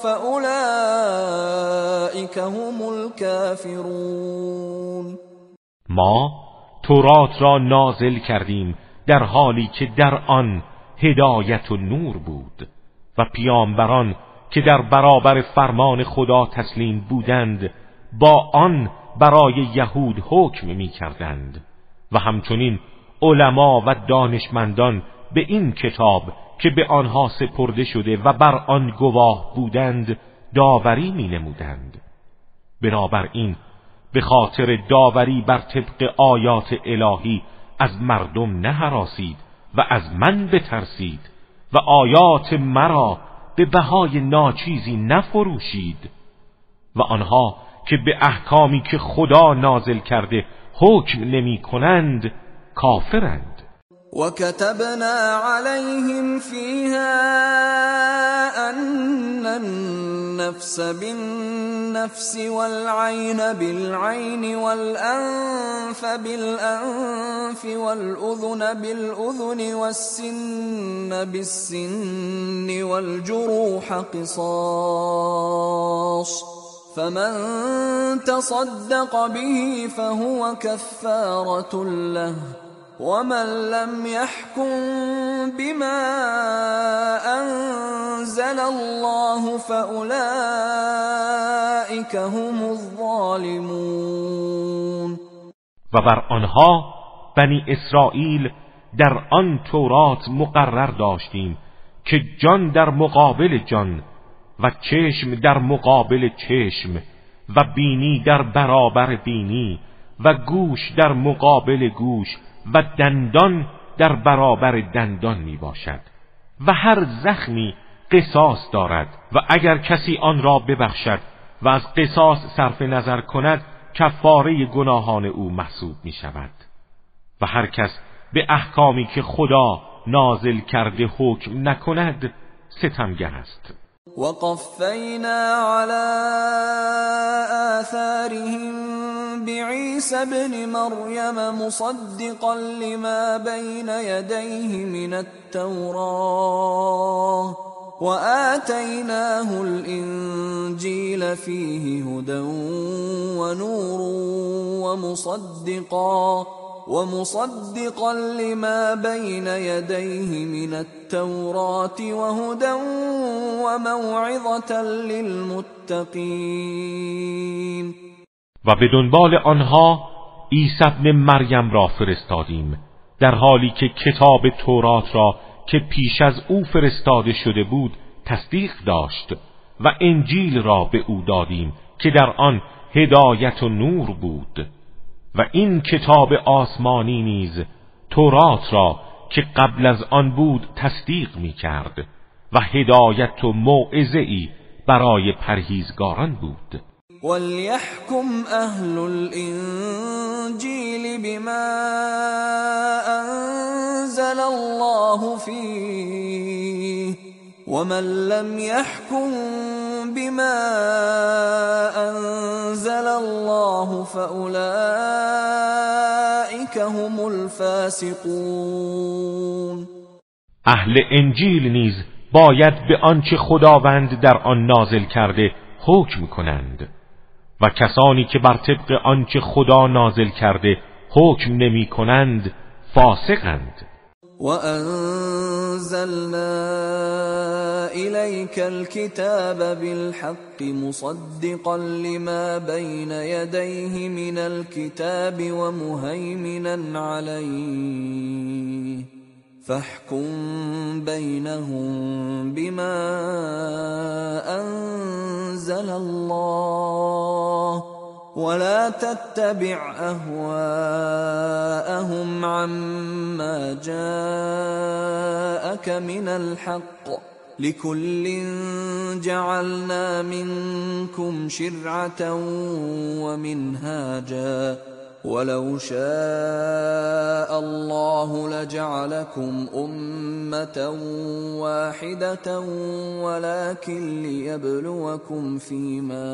فأولئك هم الكافرون. ما تورات را نازل کردیم در حالی که در آن هدایت و نور بود و پیامبران که در برابر فرمان خدا تسلیم بودند با آن برای یهود حکم می کردند و همچنین علما و دانشمندان به این کتاب که به آنها سپرده شده و بر آن گواه بودند داوری می نمودند. بنابراین به خاطر داوری بر طبق آیات الهی از مردم نهراسید و از من بترسید و آیات مرا به بهای ناچیزی نفروشید و آنها که به احکامی که خدا نازل کرده حکم نمی کنند کافرند. وكتبنا عليهم فيها أن النفس بالنفس والعين بالعين والأنف بالأنف والأذن بالأذن والسن بالسن والجروح قصاص فمن تصدق به فهو كفارة له ومن لم يحكم بما أنزل الله فأولئك هم الظالمون. و بر آنها بنی اسرائیل در آن تورات مقرر داشتیم که جان در مقابل جان و چشم در مقابل چشم و بینی در برابر بینی و گوش در مقابل گوش و دندان در برابر دندان می باشد و هر زخمی قصاص دارد و اگر کسی آن را ببخشد و از قصاص صرف نظر کند کفاره گناهان او محسوب می شود و هر کس به احکامی که خدا نازل کرده حکم نکند ستمگر است. وقفینا علی آثارهم بعیسی ابن مریم مصدقا لما بین یدیه من التوراة وآتیناه الانجیل فیه هدى ونور ومصدقا لما بين يديه من التوراة وهدى وموعظة للمتقين. و به دنبال آنها عیسی ابن مریم را فرستادیم در حالی که کتاب تورات را که پیش از او فرستاده شده بود تصدیق داشت و انجیل را به او دادیم که در آن هدایت و نور بود و این کتاب آسمانی نیز تورات را که قبل از آن بود تصدیق می کرد و هدایت و موعظه‌ای برای پرهیزگاران بود. وَلْيَحْكُمْ أَهْلُ الْإِنْجِيلِ بِمَا أَنزَلَ اللَّهُ فِيهِ وَمَنْ لَمْ يَحْكُمْ بِمَا أَنزَلَ اللَّهُ فَأُولَئِكَ هُمُ الْفَاسِقُونَ. اهل انجیل نیز باید به آنچه خداوند در آن نازل کرده حکم کنند و کسانی که بر طبق آنچه خدا نازل کرده حکم نمی کنند فاسقند. وَأَنزَلْنَا إِلَيْكَ الْكِتَابَ بِالْحَقِّ مُصَدِّقًا لِمَا بَيْنَ يَدَيْهِ مِنَ الْكِتَابِ وَمُهَيْمِنًا عَلَيْهِ فَاحْكُم بَيْنَهُم بِمَا أَنزَلَ اللَّهُ وَلَا تَتَّبِعْ أَهْوَاءَهُمْ عَمَّا جَاءَكَ مِنَ الْحَقِّ لِكُلٍّ جَعَلْنَا مِنكُمْ شِرْعَةً وَمِنْهَاجًا وَلَوْ شَاءَ اللَّهُ لَجَعَلَكُمْ أُمَّةً وَاحِدَةً وَلَكِنْ لِيَبْلُوَكُمْ فِيمَا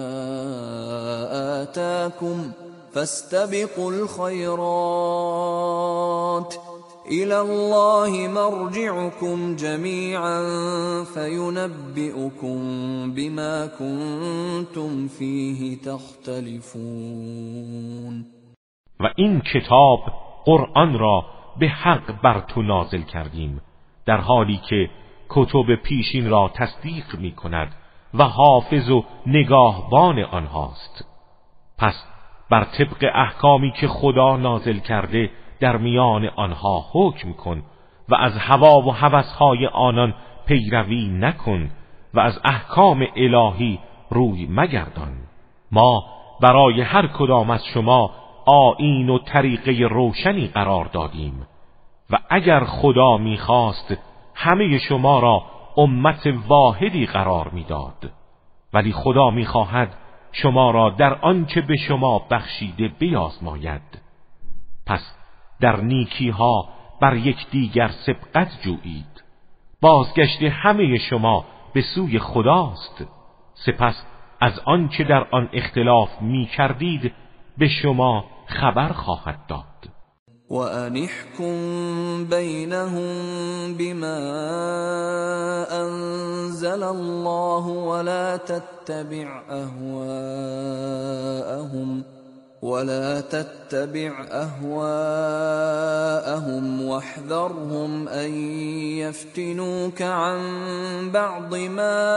آتَاكُمْ فَاسْتَبِقُوا الْخَيْرَاتِ إِلَى اللَّهِ مَرْجِعُكُمْ جَمِيعًا فَيُنَبِّئُكُم بِمَا كُنتُمْ فِيهِ تَخْتَلِفُونَ. و این کتاب قرآن را به حق بر تو نازل کردیم در حالی که کتب پیشین را تصدیق می کند و حافظ و نگاهبان آنهاست. پس بر طبق احکامی که خدا نازل کرده در میان آنها حکم کن و از هوا و هوسهای آنان پیروی نکن و از احکام الهی روی مگردان. ما برای هر کدام از شما آیین و طریقه روشنی قرار دادیم و اگر خدا می‌خواست همه شما را امت واحدی قرار می‌داد، ولی خدا می‌خواهد شما را در آنچه به شما بخشیده بیازماید. پس در نیکی‌ها بر یکدیگر سبقت جویید. بازگشت همه شما به سوی خداست. سپس از آنچه در آن اختلاف می‌کردید به شما خبر خواهد داد. وَأَنِ احْكُم بَيْنَهُم بِمَا أَنزَلَ اللَّهُ وَلَا تَتَّبِعْ أَهْوَاءَهُمْ وَاحْذَرْهُمْ أَن يَفْتِنُوكَ عَن بَعْضِ مَا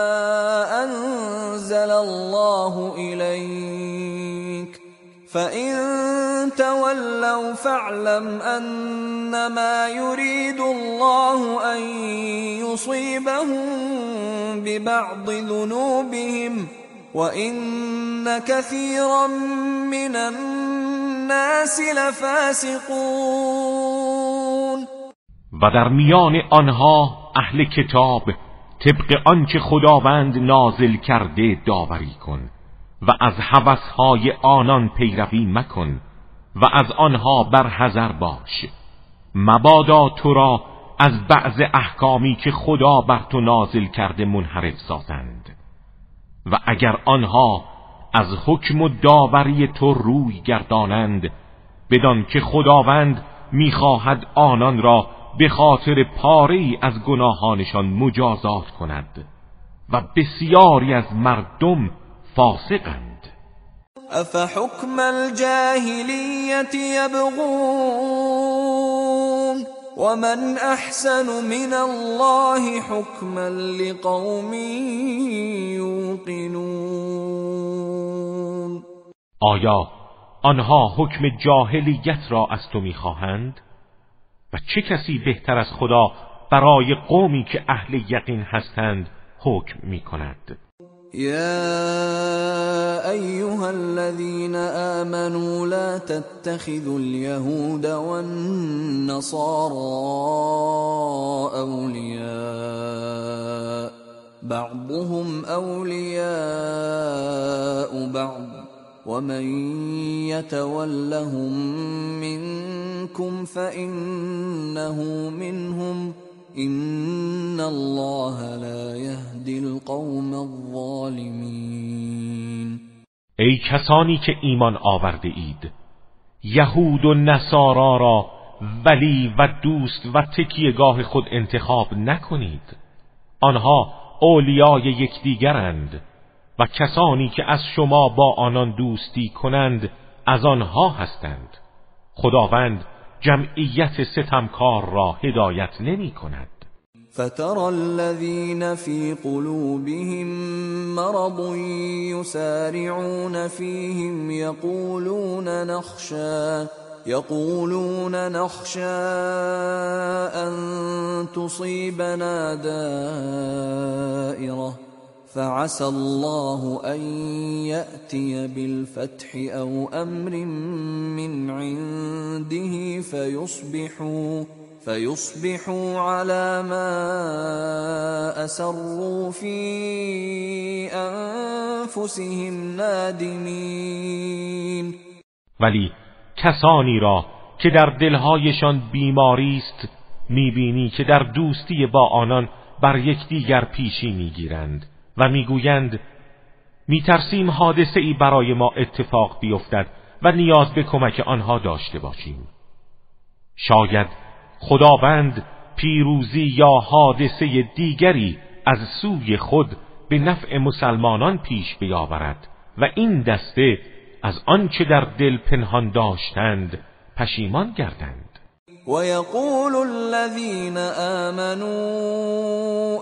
أَنزَلَ اللَّهُ إِلَيْكَ فَإِن تَوَلَّوْا فَاعْلَمْ أَنَّمَا يُرِيدُ اللَّهُ أَن يُصِيبَهُم بِبَعْضِ ذُنُوبِهِمْ وَإِنَّ كَثِيرًا مِنَ النَّاسِ لَفَاسِقُونَ. و در میان آنها اهل کتاب طبق آنچه خداوند نازل کرده داوری کن و از هوسهای آنان پیروی مکن و از آنها برحذر باش. مبادا تو را از بعض احکامی که خدا بر تو نازل کرده منحرف سازند و اگر آنها از حکم و داوری تو روی گردانند بدان که خداوند می‌خواهد آنان را به خاطر پاره‌ای از گناهانشان مجازات کند و بسیاری از مردم فاسقند. افحکم الجاهلیت یبغون ومن احسن من الله حکما لقوم یوقنون. آیا آنها حکم جاهلیت را از تو می‌خواهند؟ و چه کسی بهتر از خدا برای قومی که اهل یقین هستند حکم می‌کند؟ يا أيها الذين آمنوا لا تتخذوا اليهود والنصارى أولياء بعضهم أولياء بعض ومن يتولهم منكم فإنه منهم ان الله لا يهدي القوم الظالمین. ای کسانی که ایمان آورده اید، یهود و نصارا را ولی و دوست و تکیهگاه خود انتخاب نکنید. آنها اولیای یکدیگرند و کسانی که از شما با آنان دوستی کنند از آنها هستند. خداوند جمعیت ستمکار را هدایت نمی کند. فترى الذين في قلوبهم مرض يسارعون فيهم يقولون نخشى أن تصيبنا دائرة فعسى الله أن يأتي بالفتح أو أمر من عنده فيصبحوا على ما أسروا في أنفسهم نادمين. ولی کسانی را که در دلهایشان بیماری است میبینی که در دوستی با آنان بر یکدیگر پیشی میگیرند و میگویند میترسیم حادثه ای برای ما اتفاق بیفتد و نیاز به کمک آنها داشته باشیم. شاید خداوند پیروزی یا حادثه دیگری از سوی خود به نفع مسلمانان پیش بیاورد و این دسته از آنچه در دل پنهان داشتند پشیمان گردند. وَيَقُولُ الَّذِينَ آمَنُوا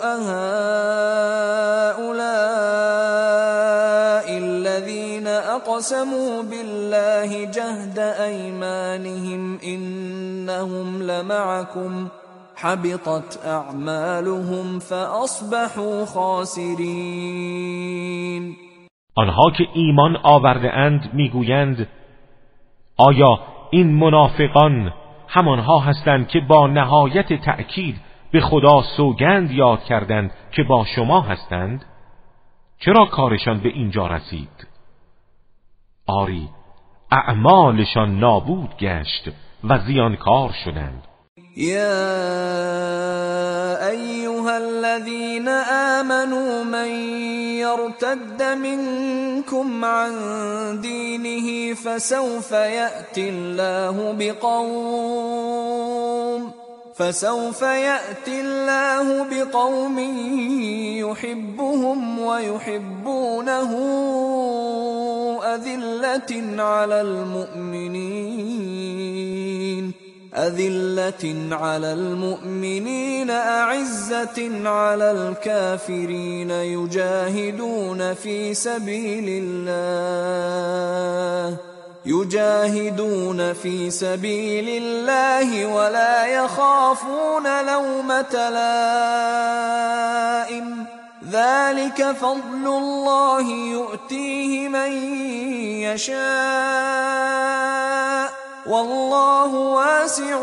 أَهَؤُلَاءِ الَّذِينَ أَقْسَمُوا بِاللَّهِ جَهْدَ أَيْمَانِهِمْ إِنَّهُمْ لَمَعَكُمْ حَبِطَتْ أَعْمَالُهُمْ فَأَصْبَحُوا خَاسِرِينَ. آنها که ایمان آورده اند میگویند آیا این منافقان همانها هستند که با نهایت تأکید به خدا سوگند یاد کردند که با شما هستند؟ چرا کارشان به اینجا رسید؟ آری اعمالشان نابود گشت و زیانکار شدند. يا أيها الذين آمنوا من يرتد منكم عن دينه فسوف يأتي الله بقوم يحبهم ويحبونه أذلة على المؤمنين أعزة على الكافرين يجاهدون في سبيل الله ولا يخافون لومة لائم ذلك فضل الله يؤتيه من يشاء والله واسع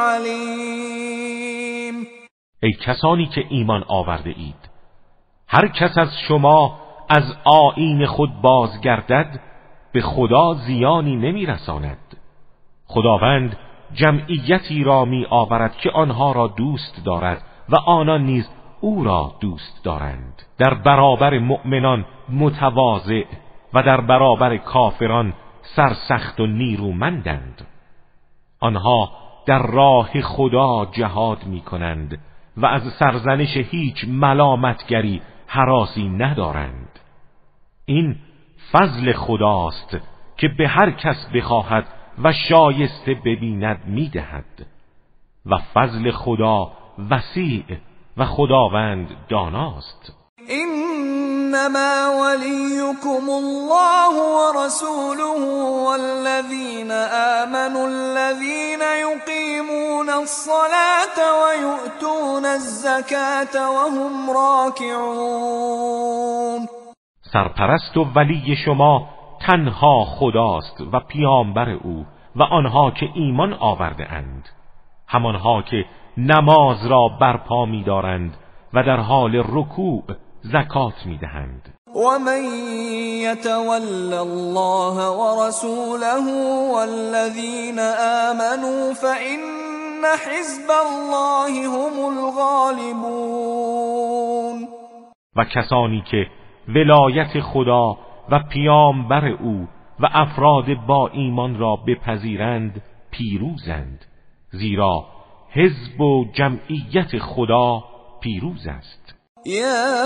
علیم. ای کسانی که ایمان آورده اید، هر کس از شما از آیین خود بازگردد به خدا زیانی نمیرساند. خداوند جمعیتی را می آورد که آنها را دوست دارد و آنان نیز او را دوست دارند. در برابر مؤمنان متواضع و در برابر کافران سرسخت و نیرومندند. آنها در راه خدا جهاد می کنند و از سرزنش هیچ ملامتگری هراسی ندارند. این فضل خداست که به هر کس بخواهد و شایسته ببیند میدهد و فضل خدا وسیع و خداوند داناست. انما وليكم الله ورسوله والذين آمنوا الذين يقيمون الصلاة ويؤتون الزكاة وهم راكعون. سرپرست و ولی شما تنها خداست و پیامبر او و آنها که ایمان آورده اند، همانها که نماز را برپا می دارند و در حال رکوع زکات می دهند. ومن يتول الله ورسوله والذين آمنوا فإن حزب الله هم الغالبون. و کسانی که ولایت خدا و پیامبر او و افراد با ایمان را بپذیرند پیروزند، زیرا حزب و جمعیت خدا پیروز است. يا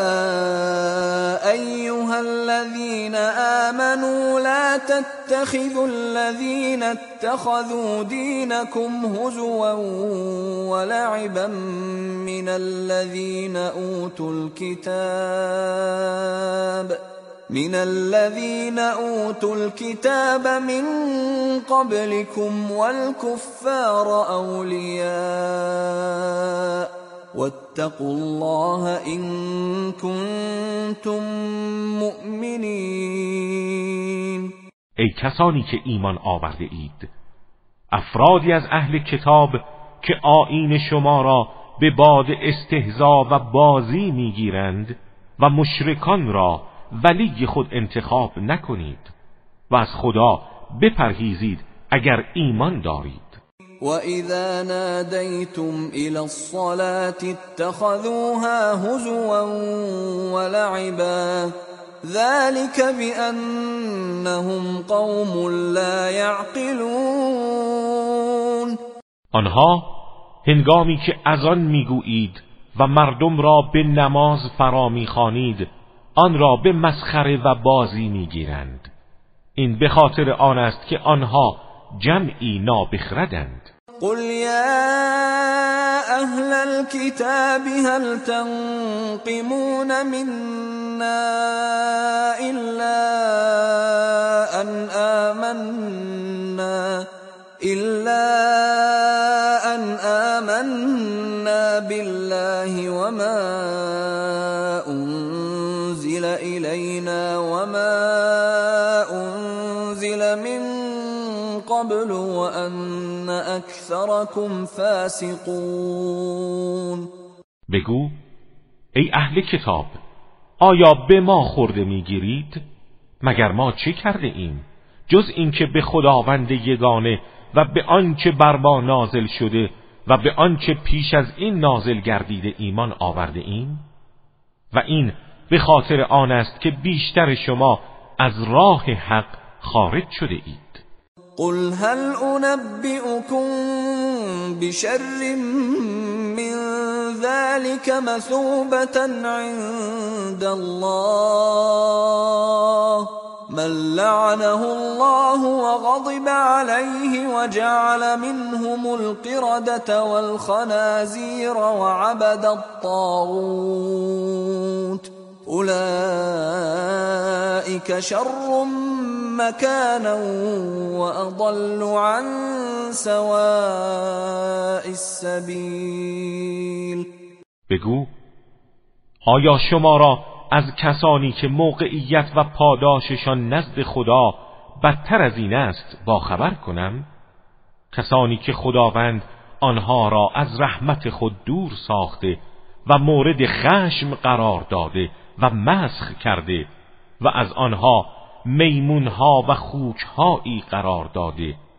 أيها الذين آمنوا لا تتخذوا الذين اتخذوا دينكم هزوا ولعبا من الذين أوتوا الكتاب من قبلكم والكفار أولياء واتقوا الله إن كنتم مؤمنين. ای کسانی که ایمان آورده اید، افرادی از اهل کتاب که آیین شما را به باد استهزا و بازی میگیرند و مشرکان را ولی خود انتخاب نکنید و از خدا بپرهیزید اگر ایمان دارید. وَإِذَا نَادَيْتُمْ إِلَى الصَّلَاةِ اتَّخَذُوهَا هُزُوًا وَلَعِبًا ذَلِكَ بِأَنَّهُمْ قَوْمٌ لَا يَعْقِلُونَ. آنها هنگامی که اذان میگویید و مردم را به نماز فرا میخوانید آن را به مسخره و بازی میگیرند. این به خاطر آن است که آنها جمعی نابخردند. قل يا أهل الكتاب هل تنقمون منا إلا أن آمنا بالله وما أنزل إلينا وما أنزل من قبل وأن أكثركم فاسقون. بگو ای اهل کتاب، آیا به ما خورده میگیرید؟ مگر ما چه کرده ایم جز اینکه به خداوند یگانه و به آنچه بر ما نازل شده و به آنچه پیش از این نازل گردیده ایمان آورده ایم؟ و این به خاطر آن است که بیشتر شما از راه حق خارج شده اید. قل هل أنبئكم بشر من ذلك مثوبة عند الله من لعنه الله وغضب عليه وجعل منهم القردة والخنازير وعبد الطاغوت أولئك شر مكانا وأضل عن سواء السبيل. بگو آیا شما را از کسانی که موقعیت و پاداششان نزد خدا بدتر از این است با خبر کنم؟ کسانی که خداوند آنها را از رحمت خود دور ساخته و مورد خشم قرار داده و مسخ کرده و از آنها میمونها و خوکهایی قرار داده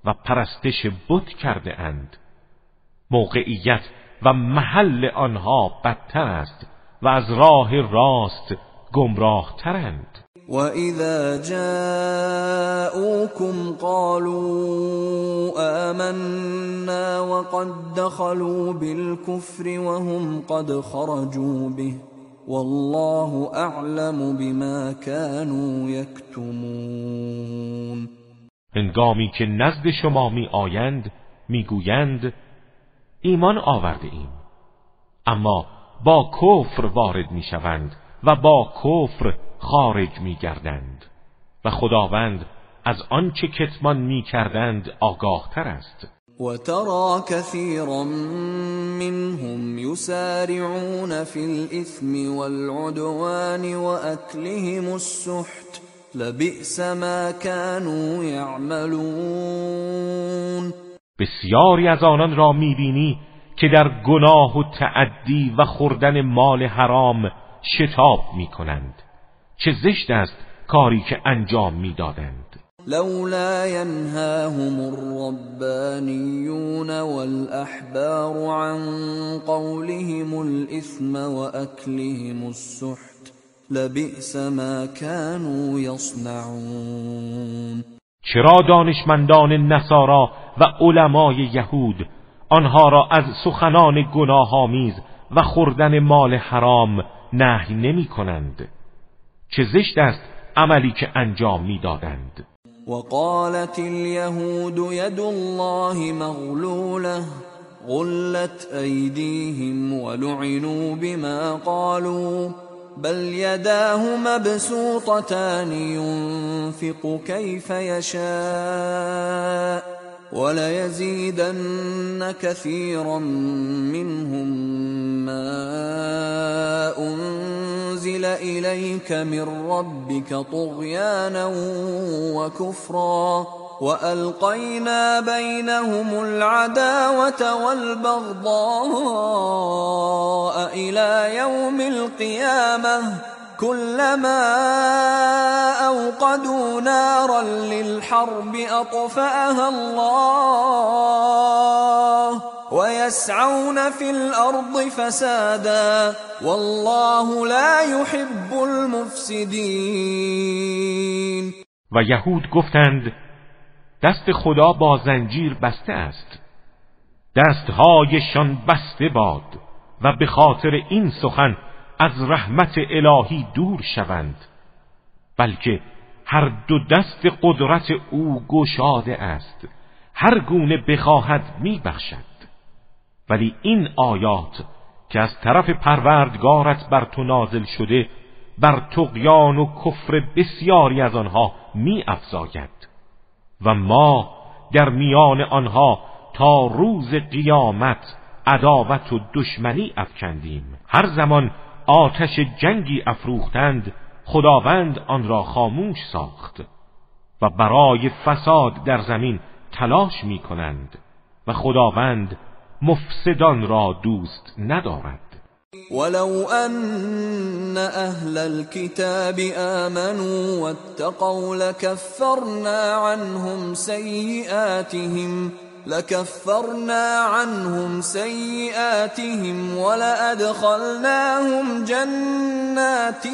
و پرستش بت کرده اند. موقعیت و محل آنها بدتر است و از راه راست گمراه ترند. وَإِذَا جَاءُوكُمْ قَالُوا آمَنَّا وَقَدْ دَخَلُوا بِالْكُفْرِ وَهُمْ قَدْ خَرَجُوا بِهِ وَاللَّهُ أَعْلَمُ بِمَا كَانُوا يَكْتُمُونَ. هنگامی که نزد شما می آیند می گویند ایمان آورده ایم، اما با کفر وارد می شوند و با کفر خارج می گردند و خداوند از آنچه کتمان می کردند آگاه تر است. وَتَرَى كَثِيرًا مِّنْهُمْ يُسَارِعُونَ فِي الْإِثْمِ وَالْعُدْوَانِ وَأَكْلِهِمُ السُّحْتَ لَبِئْسَ مَا كَانُوا يَعْمَلُونَ. بسیاری از آنان را می‌بینی که در گناه و تعدی و خوردن مال حرام شتاب می‌کنند. چه زشت است کاری که انجام می‌دادند. لولا ينهاهم الربانيون والأحبار عن قولهم الإثم وأكلهم السحت لبئس ما كانوا يصنعون. چرا دانشمندان نصارا و علمای یهود آنها را از سخنان گناه‌آمیز و خوردن مال حرام نهی نمی‌کنند؟ چه زشت است عملی که انجام می‌دادند. وقالت اليهود يد الله مغلولة غلت أيديهم ولعنوا بما قالوا بل يداه مبسوطتان ينفق كيف يشاء وليزيدن كثيرا منهم ما أنزل إليك من ربك طغيانا وكفرا وألقينا بينهم العداوة والبغضاء إلى يوم القيامة كلما أوقدوا نارا للحرب أطفأها الله ويسعون في الأرض فسادا والله لا يحب المفسدين. و یهود گفتند دست خدا با زنجیر بسته است، دستهایشان بسته باد و به خاطر این سخن از رحمت الهی دور شوند، بلکه هر دو دست قدرت او گشاده است، هر گونه بخواهد میبخشد. ولی این آیات که از طرف پروردگارت بر تو نازل شده بر طغیان و کفر بسیاری از آنها می افزاید و ما در میان آنها تا روز قیامت عداوت و دشمنی افکندیم. هر زمان آتش جنگی افروختند خداوند آن را خاموش ساخت و برای فساد در زمین تلاش می کنند و خداوند مفسدان را دوست ندارد. ولو أن أهل الكتاب آمنوا واتقوا لكفرنا عنهم سيئاتهم ولأدخلناهم جنات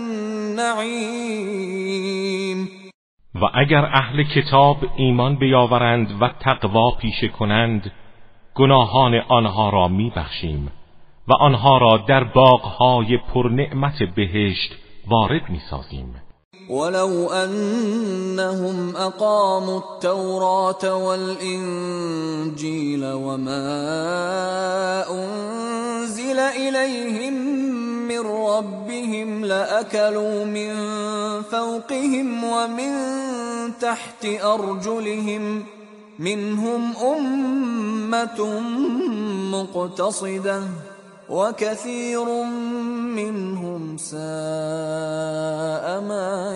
النعيم. و اگر اهل کتاب ایمان بیاورند و تقوا پیشه کنند گناهان آنها را میبخشیم و آنها را در باغهای پرنعمت بهشت وارد میسازیم. ولو أنهم أقاموا التوراة والإنجيل وما أنزل إليهم من ربهم لأكلوا من فوقهم ومن تحت أرجلهم منهم أمة مقتصدة وكثير منهم ساء ما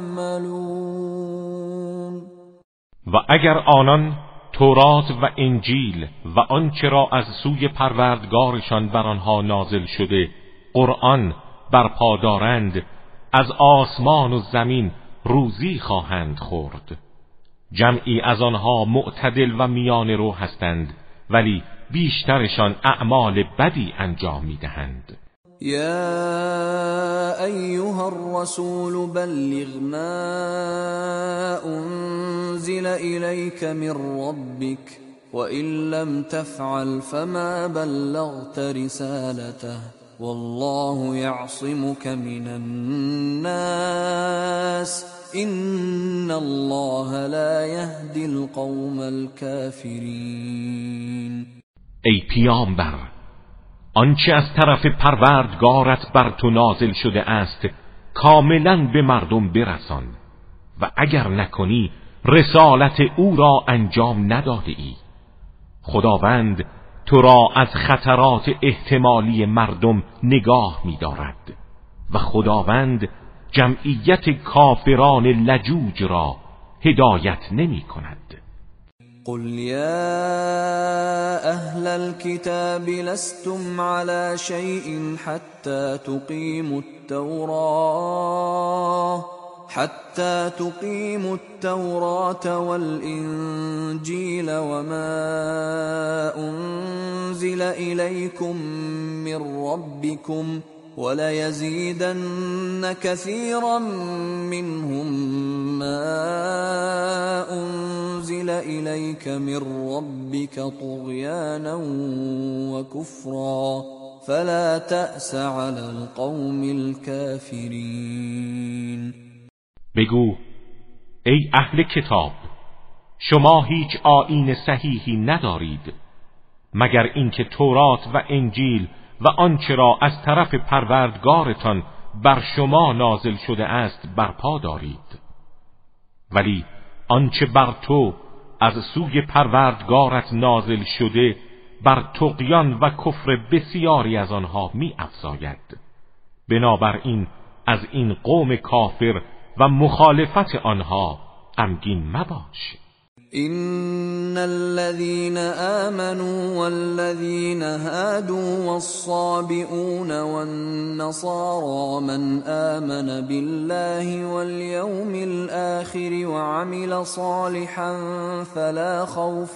يعملون. و اگر آنان تورات و انجیل و آنچه را از سوی پروردگارشان بر آنها نازل شده قرآن برپا دارند از آسمان و زمین روزی خواهند خورد جمعی از آنها معتدل و میانه رو هستند ولی بیشترشان اعمال بدی انجام میدهند. یا ایها الرسول بلغ ما انزل الیک من ربک وإن لم تفعل فما بلغت رسالته والله يعصمك من الناس إن الله لا يهدي القوم الكافرين. ای پیامبر، آنچه از طرف پروردگارت بر تو نازل شده است کاملا به مردم برسان و اگر نکنی رسالت او را انجام نداده ای. خداوند تو را از خطرات احتمالی مردم نگاه می دارد و خداوند جمعیت کافران لجوج را هدایت نمی کند. قل يا أهل الكتاب لستم على شيء حتى تقيموا التوراة والإنجيل وما أنزل إليكم من ربكم وليزيدن كثيرا منهم ما أنزل إليك من ربك طغيانا وكفرا فلا تأس على القوم الكافرين. بگو ای اهل کتاب، شما هیچ آیین صحیحی ندارید مگر اینکه تورات و انجیل و آنچه را از طرف پروردگارتان بر شما نازل شده است برپا دارید، ولی آنچه بر تو از سوی پروردگارت نازل شده بر طغیان و کفر بسیاری از آنها می افزاید. بنابراین از این قوم کافر و مخالفت آنها غمگین مباش. إن الذين آمنوا والذين هادوا والصابئون والنصارى من آمن بالله واليوم الآخر وعمل صالحا فلا خوف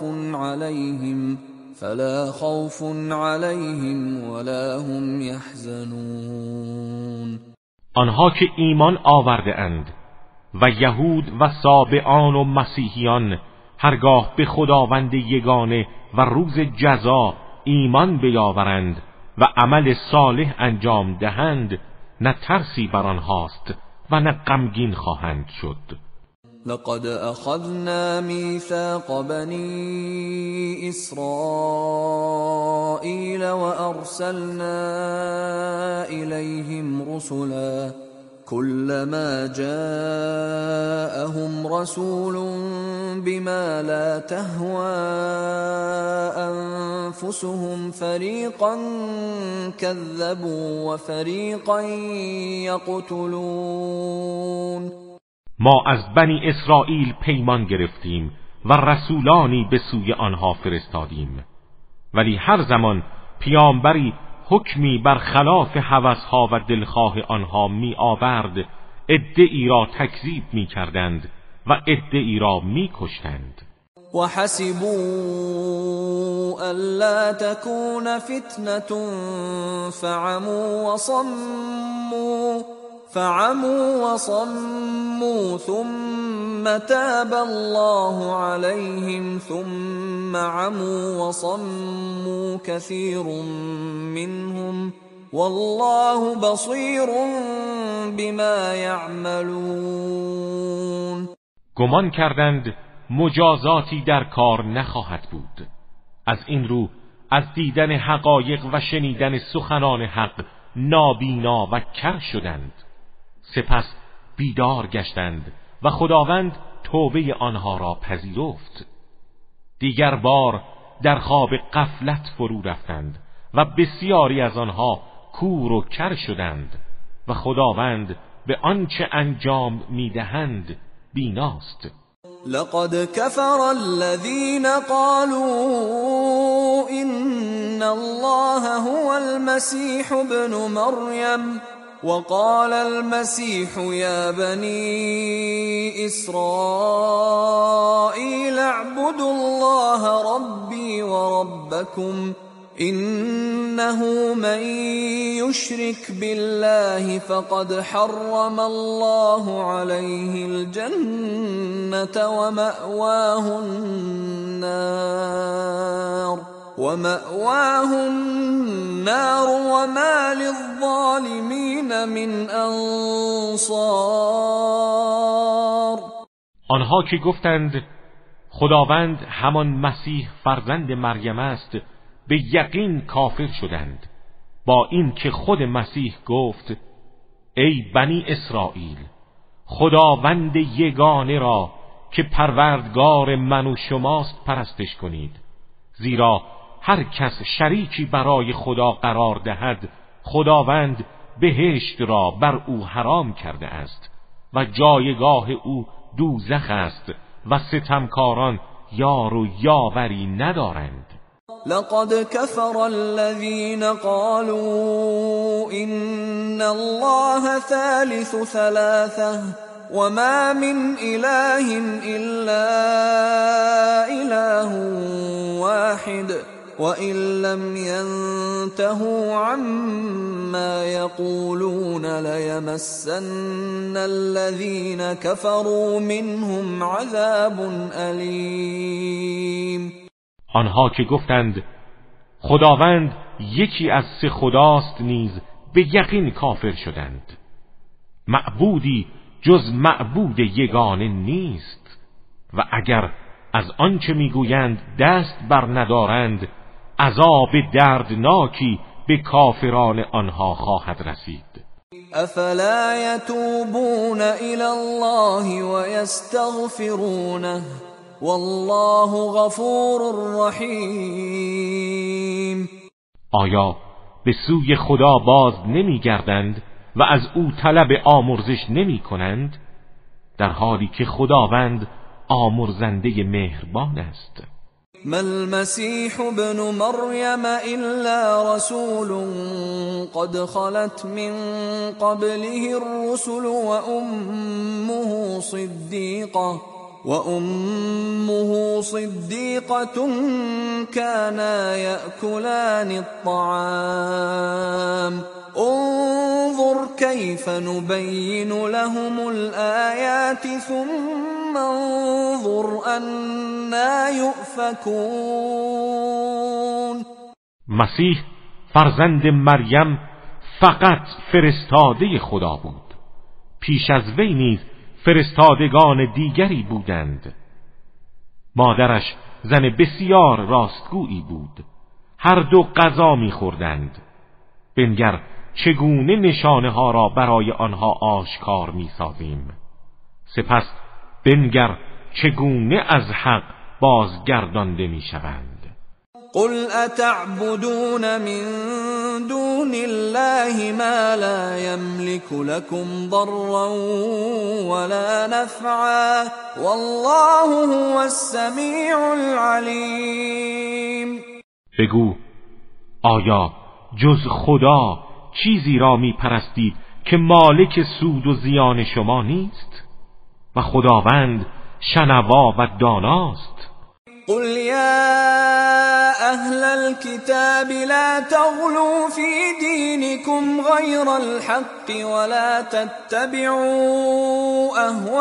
عليهم ولا هم يحزنون. آنها که ایمان آورده اند و یهود و سابعان و مسیحیان هرگاه به خداوند یگانه و روز جزا ایمان بیاورند و عمل صالح انجام دهند نه ترسی بر آنهاست و نه غمگین خواهند شد. لقد أخذنا ميثاق بني إسرائيل وأرسلنا إليهم رسلا كلما جاءهم رسول بما لا تهوى أنفسهم فريقا كذبوا وفريقا يقتلون. ما از بنی اسرائیل پیمان گرفتیم و رسولانی به سوی آنها فرستادیم، ولی هر زمان پیامبری حکمی بر خلاف هوسها و دلخواه آنها می آورد عده‌ای را تکذیب می کردند و عده‌ای را می کشتند. وحسبوا ألا تكون فتنة فعموا وصموا ثم تاب الله عليهم ثم عموا وصموا كثير منهم والله بصير بما يعملون. گمان کردند مجازاتی در کار نخواهد بود. از این رو از دیدن حقایق و شنیدن سخنان حق نابینا و کر شدند. سپس بیدار گشتند و خداوند توبه آنها را پذیرفت. دیگر بار در خواب غفلت فرو رفتند و بسیاری از آنها کور و کر شدند و خداوند به آنچه انجام میدهند بیناست. لقد كفر الذين قالوا إن الله هو المسيح ابن مريم وقال المسيح يا بني إسرائيل اعبدوا الله ربي وربكم إنه من يشرك بالله فقد حرم الله عليه الجنة ومأواه النار وما للظالمين من انصار. آنها که گفتند خداوند همان مسیح فرزند مریم است به یقین کافر شدند، با این که خود مسیح گفت ای بنی اسرائیل خداوند یگانه را که پروردگار من و شماست پرستش کنید، زیرا هر کس شریکی برای خدا قرار دهد خداوند بهشت را بر او حرام کرده است و جایگاه او دوزخ است و ستمکاران یار و یاوری ندارند. لقد كفر الذين قالوا إن الله ثالث ثلاثة وما من إله إلا إله واحد وإن لم ينتهوا عما يقولون ليمسن الذين كفروا منهم عذاب أليم. آنها که گفتند خداوند یکی از سه خداست نیز به یقین کافر شدند. معبودی جز معبود یگانه نیست و اگر از آنچه میگویند دست بر ندارند عذاب دردناکی به کافران آنها خواهد رسید. افلا يتوبون الى الله ويستغفرونه والله غفور رحیم. آیا به سوی خدا باز نمیگردند و از او طلب آمرزش نمی کنند در حالی که خداوند آمرزنده مهربان است؟ ما المسيح ابن مريم إلا رسول قد خلت من قبله الرسل وأمه صديقة كانا يأكلان الطعام انظر كيف نبين لهم الآيات ثم انظر أنا يؤفكون. مسیح فرزند مریم فقط فرستاده خدا بود. پیش از وی نیز فرستادگان دیگری بودند. مادرش زن بسیار راستگویی بود. هر دو غذا می‌خوردند. بنگر چگونه نشانه ها را برای آنها آشکار می‌سازیم. سپس بنگر چگونه از حق بازگردانده می‌شوند. قل اتعبدون من دون الله ما لا يملك لكم ضرا ولا نفعا والله هو السمیع العلیم. بگو آیا جز خدا چیزی را می پرستید که مالک سود و زیان شما نیست و خداوند شنوا و داناست؟ قل يا أهل الكتاب لا تغلوا في دينكم غير الحق ولا تتبعوا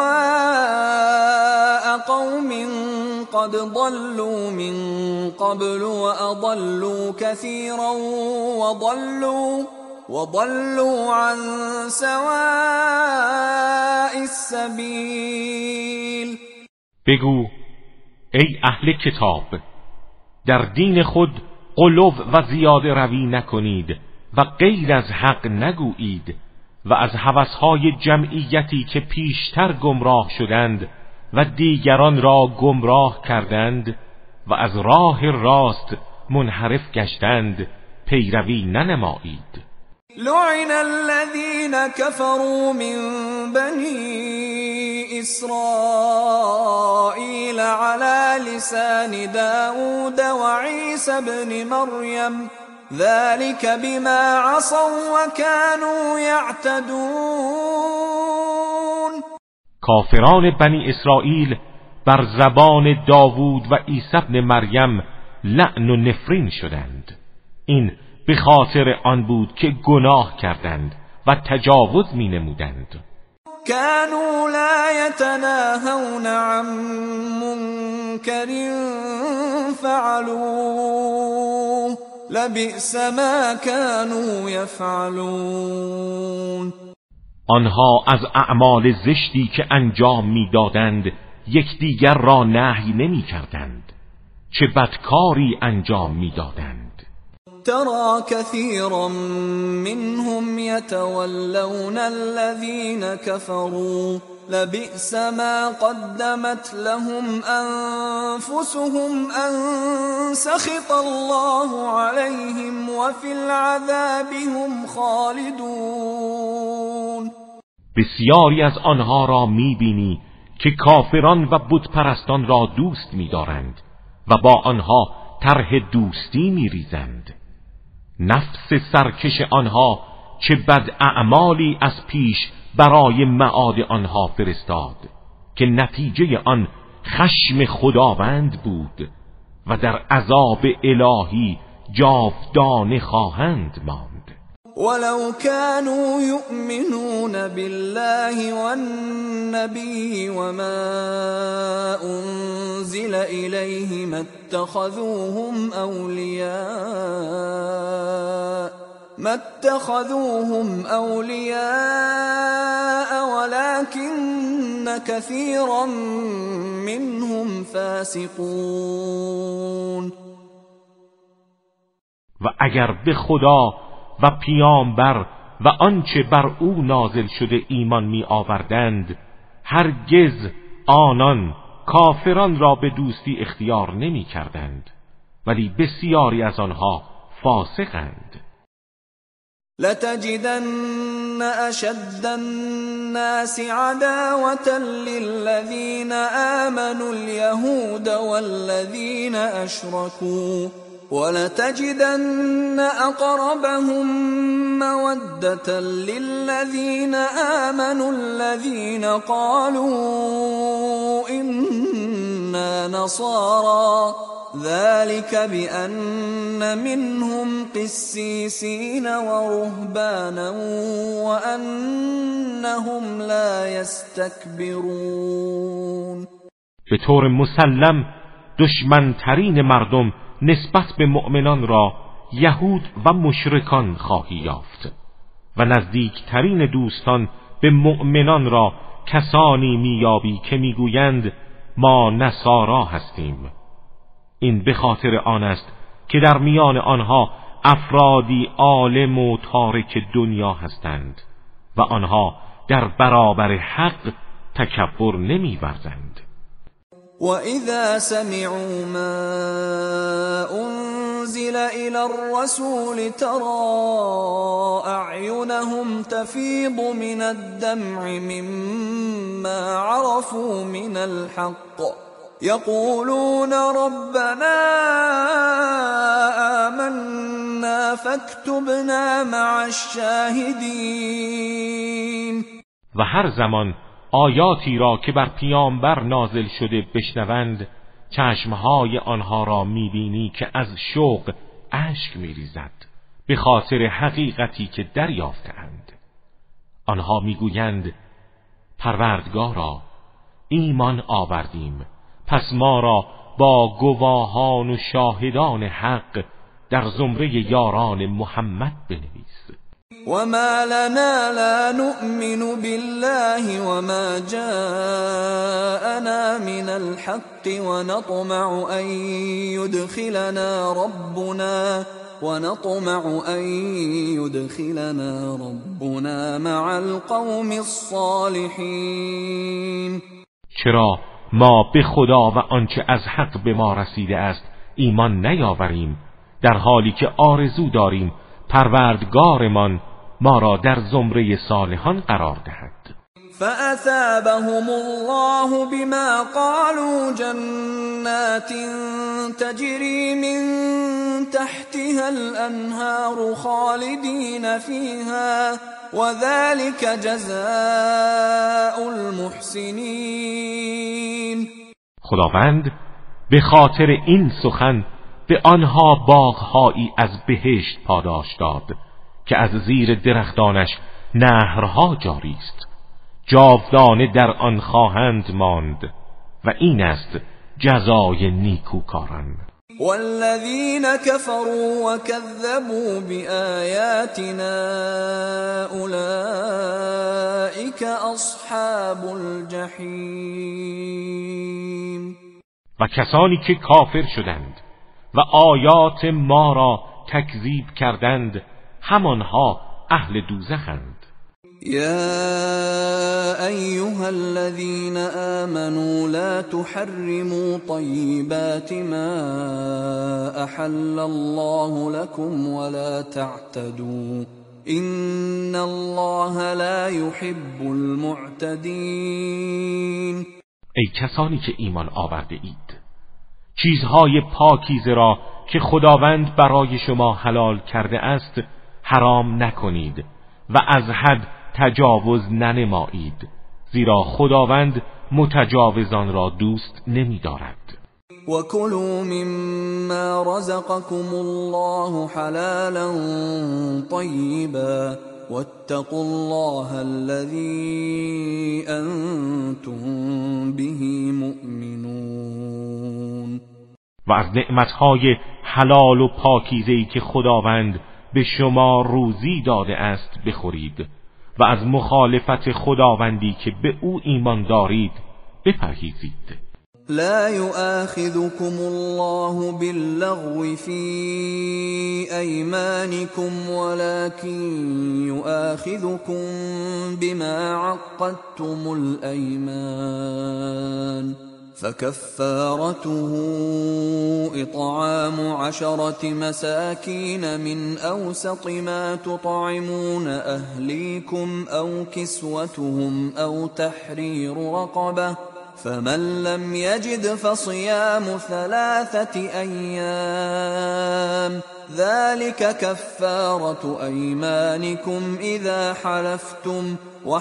أهواء قوم قد ضلوا من قبل وأضلوا كثيرا وضلوا عن سواء السبيل. بگو ای اهل کتاب در دین خود غلو و زیاده روی نکنید و غیر از حق نگویید و از هوسهای جمعیتی که پیشتر گمراه شدند و دیگران را گمراه کردند و از راه راست منحرف گشتند پیروی ننمایید. لعن الذين كفروا من بني إسرائيل على لسان داود وعيسى بن مريم ذلك بما عصوا وكانوا يعتدون. کافران بنی اسرائیل بر زبان داوود و عیسی ابن مریم لعن و نفرین شدند. این به خاطر آن بود که گناه کردند و تجاوز می نمودند. كانوا لا يتناهون عن منكر فعلوه لبئس ما كانوا يفعلون. آنها از اعمال زشتی که انجام میدادند یکدیگر را نهی نمی کردند. چه بدکاری انجام میدادند. ترى كثيرا منهم يتولون الذين كفروا لبئس ما قدمت لهم أنفسهم أن سخط الله عليهم وفي العذاب هم خالدون. بسیاری از آنها را میبینی که کافران و بتپرستان را دوست می‌دارند و با آنها طرح دوستی می‌ریزند. نفس سرکش آنها چه بد اعمالی از پیش برای معاد آنها فرستاد که نتیجه آن خشم خداوند بود و در عذاب الهی جاودانه خواهند ماند. ولو كانوا يؤمنون بالله والنبي وما أنزل إليه ما اتخذوهم أولياء ولكن كثيرا منهم فاسقون. و اگر به خدا و پیامبر و آنچه بر او نازل شده ایمان می آوردند، هرگز آنان کافران را به دوستی اختیار نمی کردند، ولی بسیاری از آنها فاسقند. لتجدن أشد الناس عداوة للذين آمنوا اليهود والذين أشركوا ولتجدن أقربهم مودة للذين آمنوا الذين قالوا إنا نصارى ذلك بأن منهم قسيسين ورهبانا وأنهم لا يستكبرون. به طور مسلم دشمنترین مردم نسبت به مؤمنان را یهود و مشرکان خواهی یافت و نزدیکترین دوستان به مؤمنان را کسانی میابی که میگویند ما نصارا هستیم. این به خاطر آن است که در میان آنها افرادی عالم و تارک دنیا هستند و آنها در برابر حق تکبر نمی‌ورزند. وَإِذَا سَمِعُوا مَا أُنزِلَ إِلَى الرَّسُولِ تَرَى أَعْيُنَهُمْ تَفِيضُ مِنَ الدَّمْعِ مِمَّا عَرَفُوا مِنَ الْحَقِّ يَقُولُونَ رَبَّنَا آمَنَّا فَاكْتُبْنَا مَعَ الشَّاهِدِينَ. و هر زمان آیاتی را که بر پیامبر نازل شده بشنوند، چشمهای آنها را میبینی که از شوق اشک میریزد به خاطر حقیقتی که دریافتند. آنها میگویند پروردگارا ایمان آوردیم، پس ما را با گواهان و شاهدان حق در زمره یاران محمد بنویس. وما لنا لا نؤمن بالله وما جاءنا من الحق ونطمع أن يدخلنا ربنا مع القوم الصالحين. چرا ما به خدا و آنچه از حق به ما رسیده است ایمان نیاوریم، در حالی که آرزو داریم پروردگارمان ما را در زمره صالحان قرار دهد. فأثابهم الله بما قالوا جنات تجري من تحتها الأنهار خالدين فيها وذلك جزاء المحسنین. خداوند به خاطر این سخن به آنها باغهایی از بهشت پاداش داد که از زیر درختانش نهرها جاری است، جاودانه در آن خواهند ماند و این است جزای نیکوکاران. والذین كفروا وكذبوا بآیاتنا اولئک اصحاب الجحیم. و کسانی که کافر شدند و آیات ما را تکذیب کردند همانها اهل دوزخند. يا أيها الذين آمنوا لا تحرموا طيبات ما أحل الله لكم ولا تعتدوا إن الله لا يحب المعتدين. ای کسانی که ایمان آورده اید، چیزهای پاکیزه را که خداوند برای شما حلال کرده است حرام نکنید و از حد تجاوز ننمایید، زیرا خداوند متجاوزان را دوست نمی‌دارد. وَكُلُوا مِمَّا رَزَقَكُمُ اللَّهُ حَلَالًا طَيِّبًا وَاتَّقُوا اللَّهَ الَّذِي أَنْتُمْ بِهِ مُؤْمِنُونَ. و از نعمتهای حلال و پاکیزه‌ای که خداوند به شما روزی داده است بخورید و از مخالفت خداوندی که به او ایمان دارید بپرهیزید. لا يؤاخذكم الله باللغو في أيمانكم ولكن يؤاخذكم بما عقدتم الأيمان فكفارته إطعام 10 مساكين من أوسط ما تطعمون أهليكم أو كسوتهم أو تحرير رقبة فمن لم يجد فصيام 3 أيام ذلك كفارة أيمانكم إذا حلفتم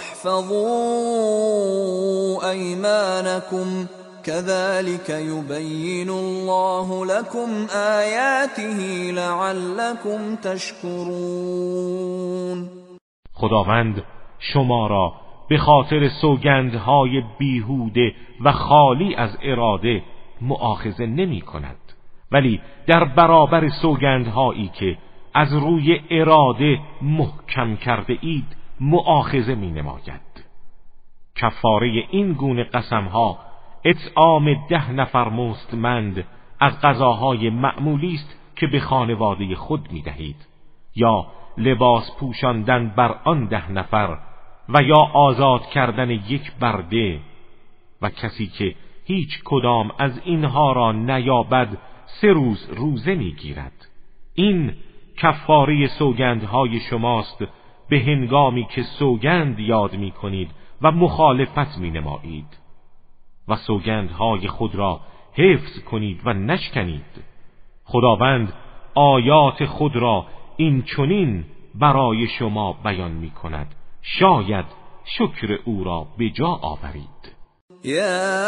واحفظوا أيمانكم كذلك يبين الله لكم آياته لعلكم تشكرون. خداوند شما را به خاطر سوگندهای بیهوده و خالی از اراده مؤاخذه نمی کند، ولی در برابر سوگندهایی که از روی اراده محکم کرده اید مؤاخذه می نماید. کفاره این گونه قسمها اطعام 10 نفر مستمند از غذاهای معمولی است که به خانواده خود می دهید، یا لباس پوشاندن بر آن 10 نفر و یا آزاد کردن 1 برده، و کسی که هیچ کدام از اینها را نیابد 3 روز روزه میگیرد. این کفاره سوگندهای شماست به هنگامی که سوگند یاد می کنید و مخالفت می نمایید و سوگندهای خود را حفظ کنید و نشکنید. خداوند آیات خود را این چنین برای شما بیان می کند، شاید شکر او را به جا آورید. يا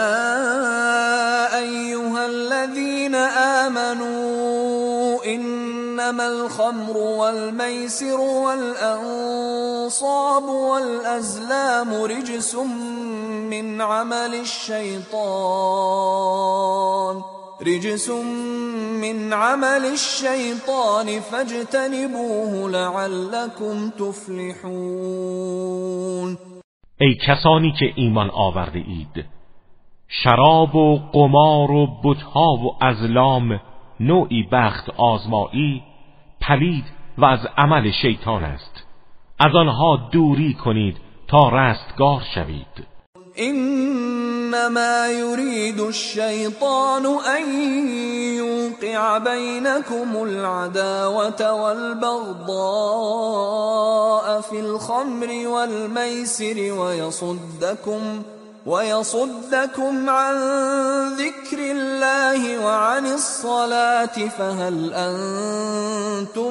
أيها الذين آمنوا إنما الخمر والميسر والأنصاب والأزلام رجس من عمل الشيطان فاجتنبوه لعلكم تفلحون. ای کسانی که ایمان آورده اید، شراب و قمار و بتها و ازلام نوعی بخت آزمایی پلید و از عمل شیطان است، از آنها دوری کنید تا رستگار شوید. انما يريد الشيطان ان يوقع بينكم العداوة والبغضاء في الخمر والميسر ويصدكم عن ذكر الله وعن الصلاة فهل أنتم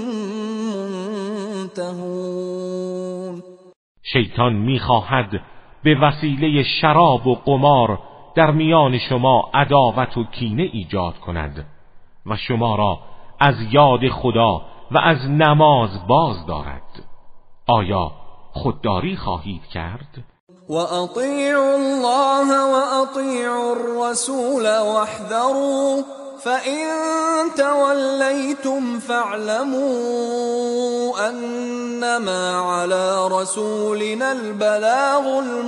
منتهون. شیطان می‌خواهد به وسیله شراب و قمار در میان شما عداوت و کینه ایجاد کند و شما را از یاد خدا و از نماز باز دارد. آیا خودداری خواهید کرد؟ وأطيعوا الله وأطيعوا الرسول واحذروا فإن توليتم فاعلموا أنما على رسولنا البلاغ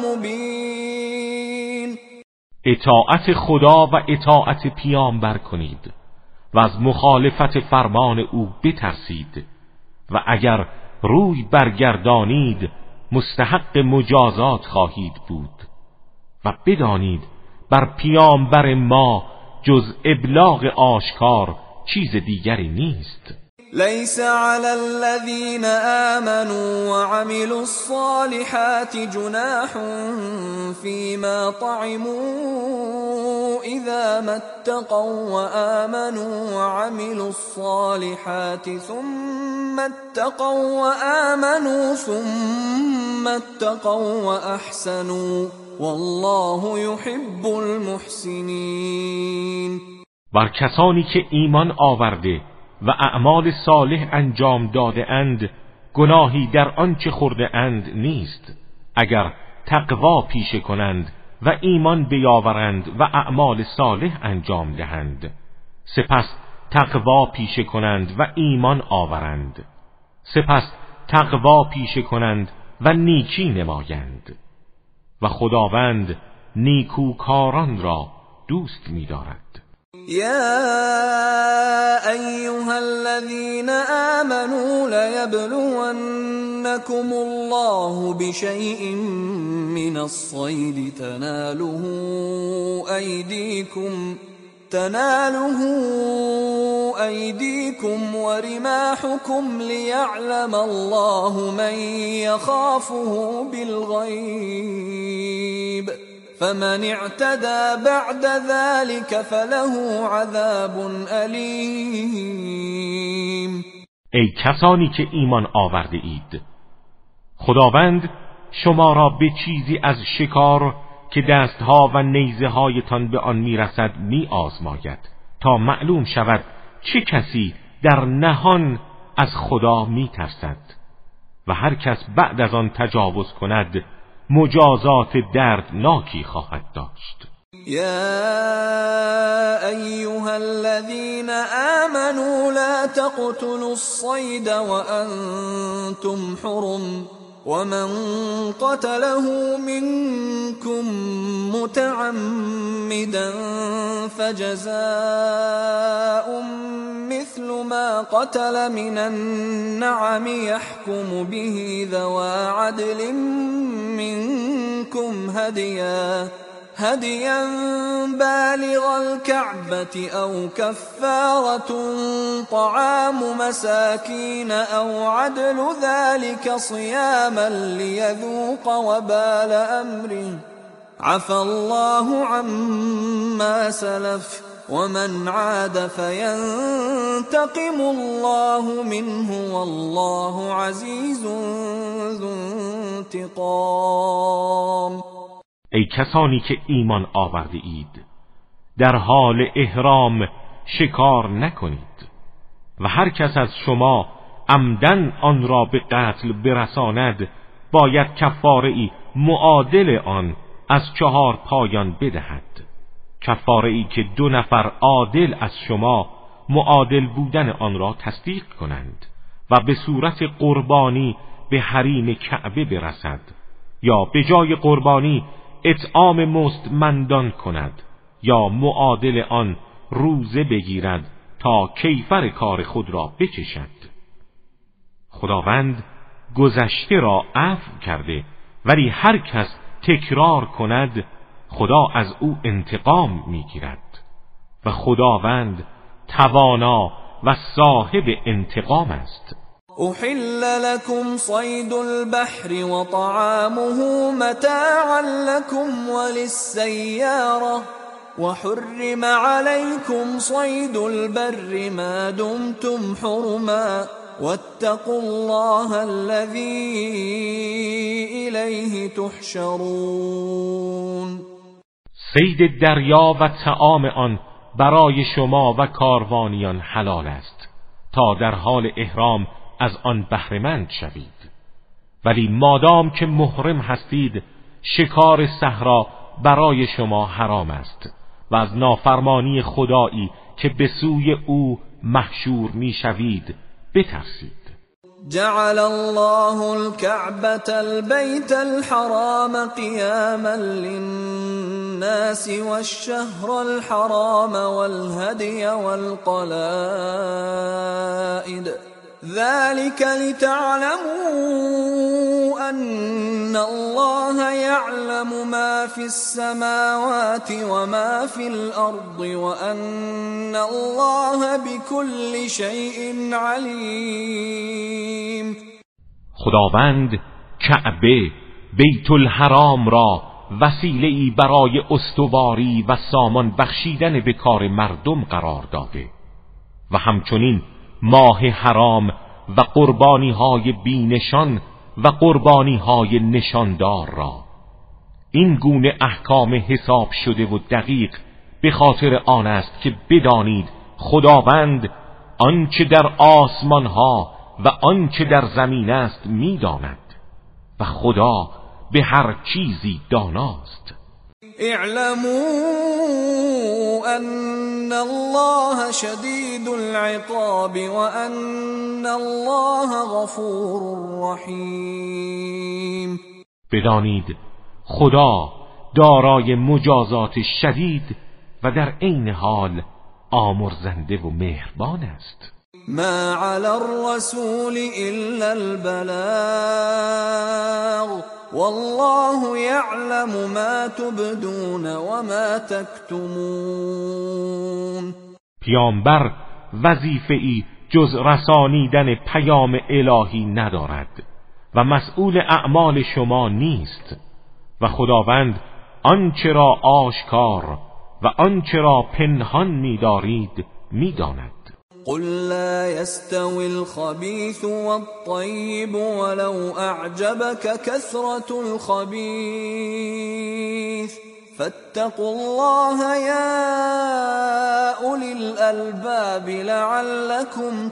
المبين. اطاعت خدا و اطاعت پیامبر کنید و از مخالفت فرمان او بترسید و اگر روی برگردانید مستحق مجازات خواهید بود و بدانید بر پیامبر ما جز ابلاغ آشکار چیز دیگری نیست. ليس على الذين آمنوا وعملوا الصالحات جناح فيما طعموا إذا ما اتقوا وآمنوا وعملوا الصالحات ثم اتقوا وآمنوا ثم اتقوا وأحسنوا والله يحب المحسنين. بر کسانی که ایمان آورده و اعمال صالح انجام داده اند گناهی در آنچه خورده اند نیست اگر تقوا پیشه کنند و ایمان بیاورند و اعمال صالح انجام دهند، سپس تقوا پیشه کنند و ایمان آورند، سپس تقوا پیشه کنند و نیکی نمایند و خداوند نیکوکاران را دوست می‌دارد. يا أيها الذين آمنوا ليبلونكم الله بشيء من الصيد تناله أيديكم ورماحكم ليعلم الله من يخافه بالغيب فمن اعتدى بعد ذلك فله عذاب أليم. ای کسانی که ایمان آورده اید، خداوند شما را به چیزی از شکار که دستها و نیزه هایتان به آن میرسد می آزماید تا معلوم شود چه کسی در نهان از خدا می ترسد و هر کس بعد از آن تجاوز کند مجازات دردناکی خواهد داشت. يا أيها الذين آمنوا لا تقتلوا الصيد وأنتم حرم ومن قتله منكم متعمدا فجزاء مثل ما قتل من النعم يحكم به ذوى عدل منكم هديا بالغ الكعبة أو كفارة طعام مساكين أو عدل ذلك صياما ليذوق وبال أمره عفى الله عما سلف ومن عاد فينتقم الله منه والله عزيز ذو انتقام. ای کسانی که ایمان آورده اید، در حال احرام شکار نکنید و هر کس از شما عمدن آن را به قتل برساند باید کفاره‌ای معادل آن از 4 پایان بدهد، کفاره‌ای که 2 نفر عادل از شما معادل بودن آن را تصدیق کنند و به صورت قربانی به حریم کعبه برسد یا به جای قربانی اطعام مستمندان کند یا معادل آن روزه بگیرد تا کیفر کار خود را بچشد. خداوند گذشته را عفو کرده، ولی هر کس تکرار کند خدا از او انتقام میگیرد و خداوند توانا و صاحب انتقام است. أحل لكم صيد البحر وطعامه متاعا لكم وللسيارة وحرم عليكم صيد البر ما دمتم حرما واتقوا الله الذي إليه تحشرون. صید دریا و طعام آن برای شما و کاروانیان حلال است تا در حال احرام از آن بهره‌مند شوید، ولی مادام که محرم هستید شکار صحرا برای شما حرام است و از نافرمانی خدایی که به سوی او محشور میشوید بترسید. جعل الله الكعبة البيت الحرام قياما للناس والشهر الحرام والهدي والقلائد ذلك لتعلموا أن الله يعلم ما في السماوات وما في الأرض وأن الله بكل شيء عليم. خداوند کعبه بیت الحرام را وسیله‌ای برای استواری و سامان بخشیدن به کار مردم قرار داده و همچنین ماه حرام و قربانی‌های بی‌نشان و قربانی‌های نشاندار را. این گونه احکام حساب شده و دقیق به خاطر آن است که بدانید خداوند آنچه در آسمان‌ها و آنچه در زمین است می‌داند و خدا به هر چیزی داناست. اعلموا ان الله شدید العقاب وان الله غفور رحیم. بدانید خدا دارای مجازات شدید و در عین حال آمرزنده و مهربان است. ما علی الرسول الا البلاغ والله يعلم ما تبدون وما تكتمون. پیامبر وظیفه‌ای جز رسانیدن پیام الهی ندارد و مسئول اعمال شما نیست و خداوند آنچه را آشکار و آنچه را پنهان می‌دارید می‌داند. قل لا يستوي الخبيث والطيب ولو أعجبك كثرة الخبيث فاتقوا الله يا أولي الألباب لعلكم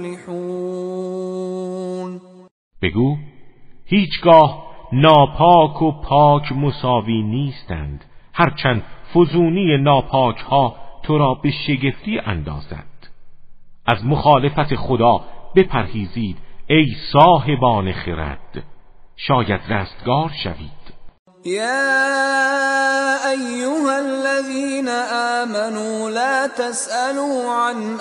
تفلحون. بگو هیچگاه ناپاک و پاک مساوی نیستند، هرچند فزونی ناپاک ها تو را به شگفتی اندازد. از مخالفت خدا بپرهیزید ای صاحبان خرد، شاید رستگار شوید. يا أيها الذين آمنوا لا تسألوا عن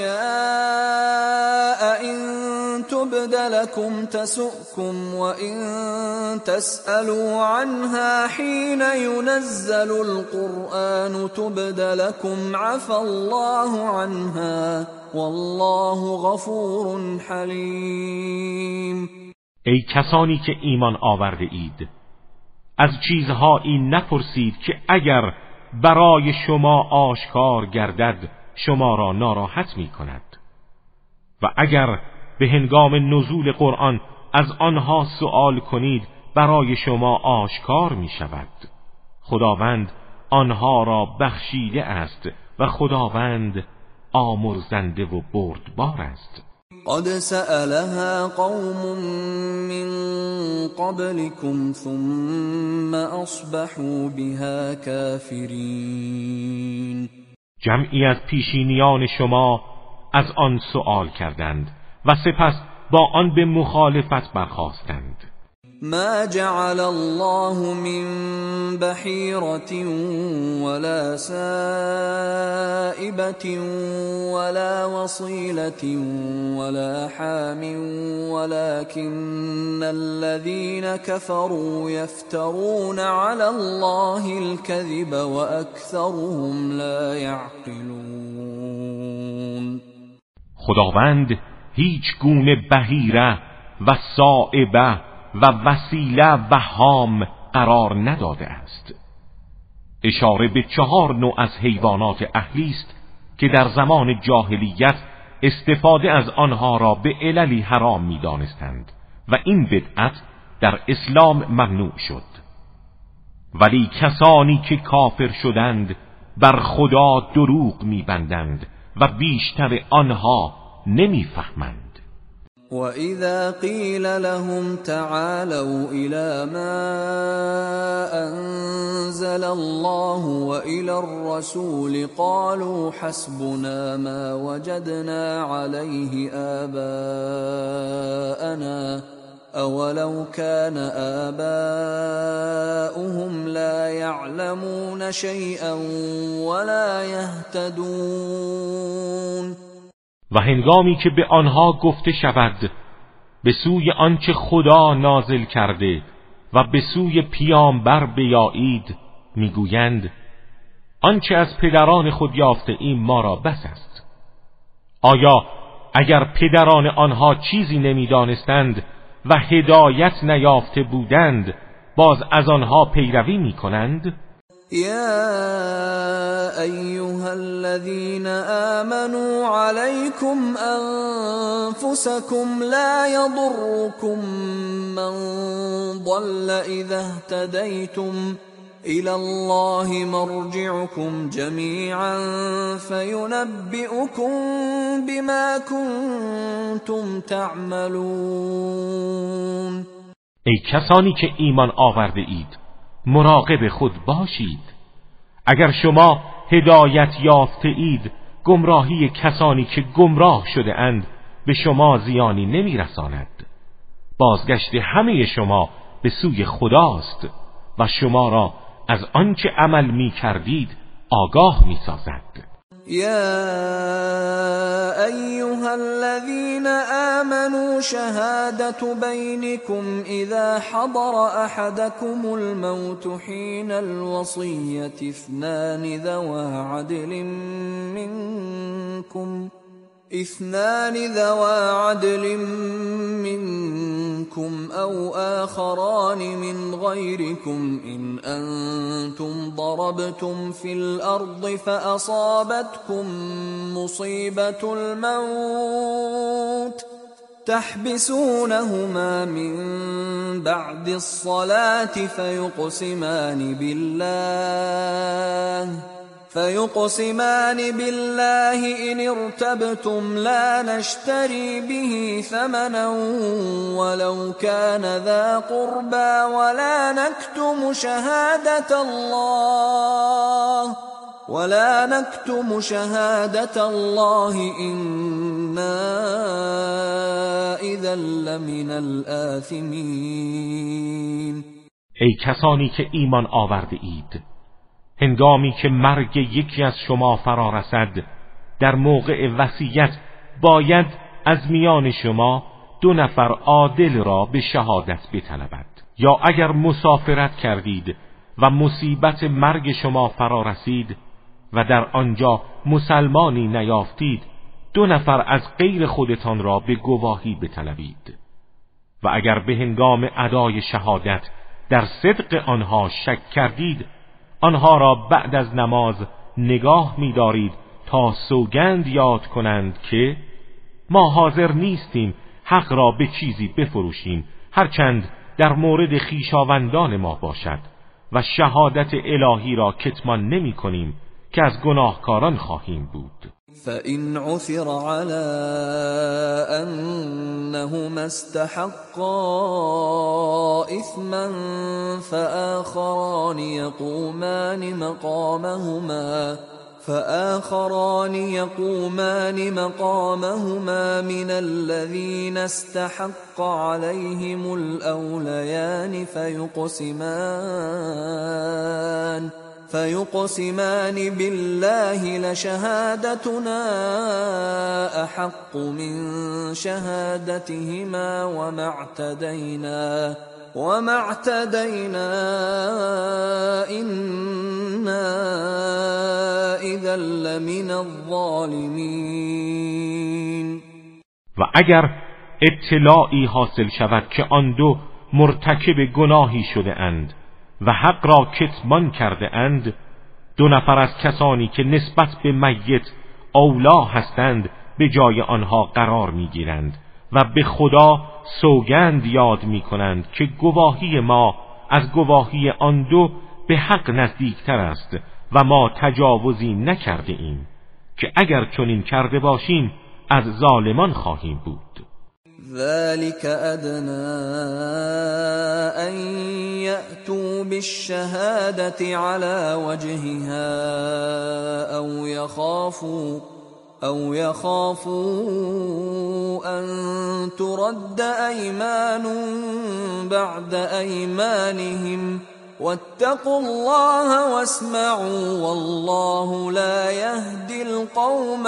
أشياء إن تبد لكم تسؤكم وإن تسألوا عنها حين ينزل القرآن تبد لكم عفى الله عنها والله غفور حلیم. ای کسانی که ایمان آورده اید، از چیزهایی نپرسید که اگر برای شما آشکار گردد شما را ناراحت می کند و اگر به هنگام نزول قرآن از آنها سؤال کنید برای شما آشکار می شود. خداوند آنها را بخشیده است و خداوند آمرزنده و بردبار است. قد سألها قوم من قبلكم ثم أصبحوا بها كافرين. جمعی از پیشینیان شما از آن سؤال کردند و سپس با آن به مخالفت برخاستند. ما جعل الله من بحيرة ولا سائبة ولا وصيلة ولا حام ولكن الذين كفروا يفترون على الله الكذب وأكثرهم لا يعقلون. خداوند هیچ گونه بهیره و صائبه و وسیله و حام قرار نداده است. اشاره به 4 نوع از حیوانات اهلی است که در زمان جاهلیت استفاده از آنها را به عللی حرام می دانستند و این بدعت در اسلام ممنوع شد. ولی کسانی که کافر شدند بر خدا دروغ می بندند و بیشتر آنها نمی فهمند. وَإِذَا قِيلَ لَهُمْ تَعَالَوْا إِلَى مَا أَنزَلَ اللَّهُ وَإِلَى الرَّسُولِ قَالُوا حَسْبُنَا مَا وَجَدْنَا عَلَيْهِ آبَاءَنَا أَوَلَوْ كَانَ آبَاؤُهُمْ لَا يَعْلَمُونَ شَيْئًا وَلَا يَهْتَدُونَ. و هنگامی که به آنها گفته شود به سوی آنچه خدا نازل کرده و به سوی پیامبر بیایید، میگویند آنچه از پدران خود یافته ایم ما را بس است. آیا اگر پدران آنها چیزی نمیدانستند و هدایت نیافته بودند باز از آنها پیروی میکنند؟ يا أيها الذين آمنوا عليكم أنفسكم لا يضركم من ضل إذا اهتديتم إلى الله مرجعكم جميعا فينبئكم بما كنتم تعملون. ای کسانی که ایمان آورده اید مراقب خود باشید. اگر شما هدایت یافته اید گمراهی کسانی که گمراه شده اند به شما زیانی نمی رساند. بازگشت همه شما به سوی خداست و شما را از آنچه عمل می کردید آگاه می سازد. يا أيها الذين آمنوا شهادة بينكم إذا حضر أحدكم الموت حين الوصية اثنان ذوى عدل منكم أو آخران من غيركم إن أنتم ضربتم في الأرض فأصابتكم مصيبة الموت تحبسونهما من بعد الصلاة فيقسمان بالله إن ارتبتم لا نشتري به ثمنا ولو كان ذا قربى ولا نكتم شهادة الله إنا إذا لمن الآثمين. ای کسانی که ایمان آورده اید، هنگامی که مرگ یکی از شما فرا رسد در موقع وصیت باید از میان شما 2 نفر عادل را به شهادت بطلبد. یا اگر مسافرت کردید و مصیبت مرگ شما فرا رسید و در آنجا مسلمانی نیافتید 2 نفر از غیر خودتان را به گواهی بطلبید. و اگر به هنگام ادای شهادت در صدق آنها شک کردید آنها را بعد از نماز نگاه می‌دارید تا سوگند یاد کنند که ما حاضر نیستیم حق را به چیزی بفروشیم هرچند در مورد خویشاوندان ما باشد و شهادت الهی را کتمان نمی کنیم که از گناهکاران خواهیم بود. فَإِنْ عُثِرَ عَلَى أَنَّهُمَا اسْتَحَقَّا إِثْمًا فآخران يقومان مقامهما من الذين استحق عليهم الأوليان فيقسمان بالله لشهادتنا أحق من شهادتهما وما اعتدينا إنا إذا لمن الظالمين. و اگر اطلاعی حاصل شود که آن دو مرتکب گناهی شده اند و حق را کتمان کرده اند، 2 نفر از کسانی که نسبت به میت اولا هستند به جای آنها قرار میگیرند و به خدا سوگند یاد میکنند که گواهی ما از گواهی آن دو به حق نزدیکتر است و ما تجاوزی نکرده ایم که اگر چنین کرده باشیم از ظالمان خواهیم بود. ذلك ادنى ان يأتوا بالشهادة على وجهها او يخافوا ان ترد ايمان بعد ايمانهم واتقوا الله واسمعوا والله لا يهدي القوم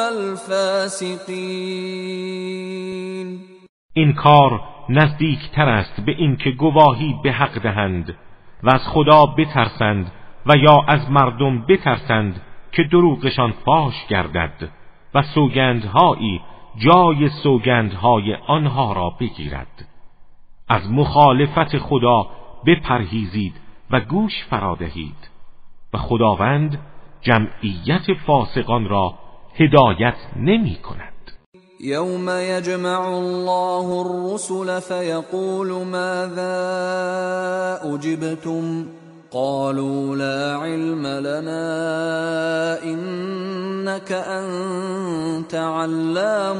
الفاسقين. این کار نزدیکتر است به اینکه گواهی به حق دهند و از خدا بترسند و یا از مردم بترسند که دروغشان فاش گردد و سوگندهایی جای سوگندهای آنها را بگیرد. از مخالفت خدا بپرهیزید و گوش فرا دهید و خداوند جمعیت فاسقان را هدایت نمی کند. يوم يجمع الله الرسل فيقول ماذا أجبتم قالوا لا علم لنا إنك أنت علام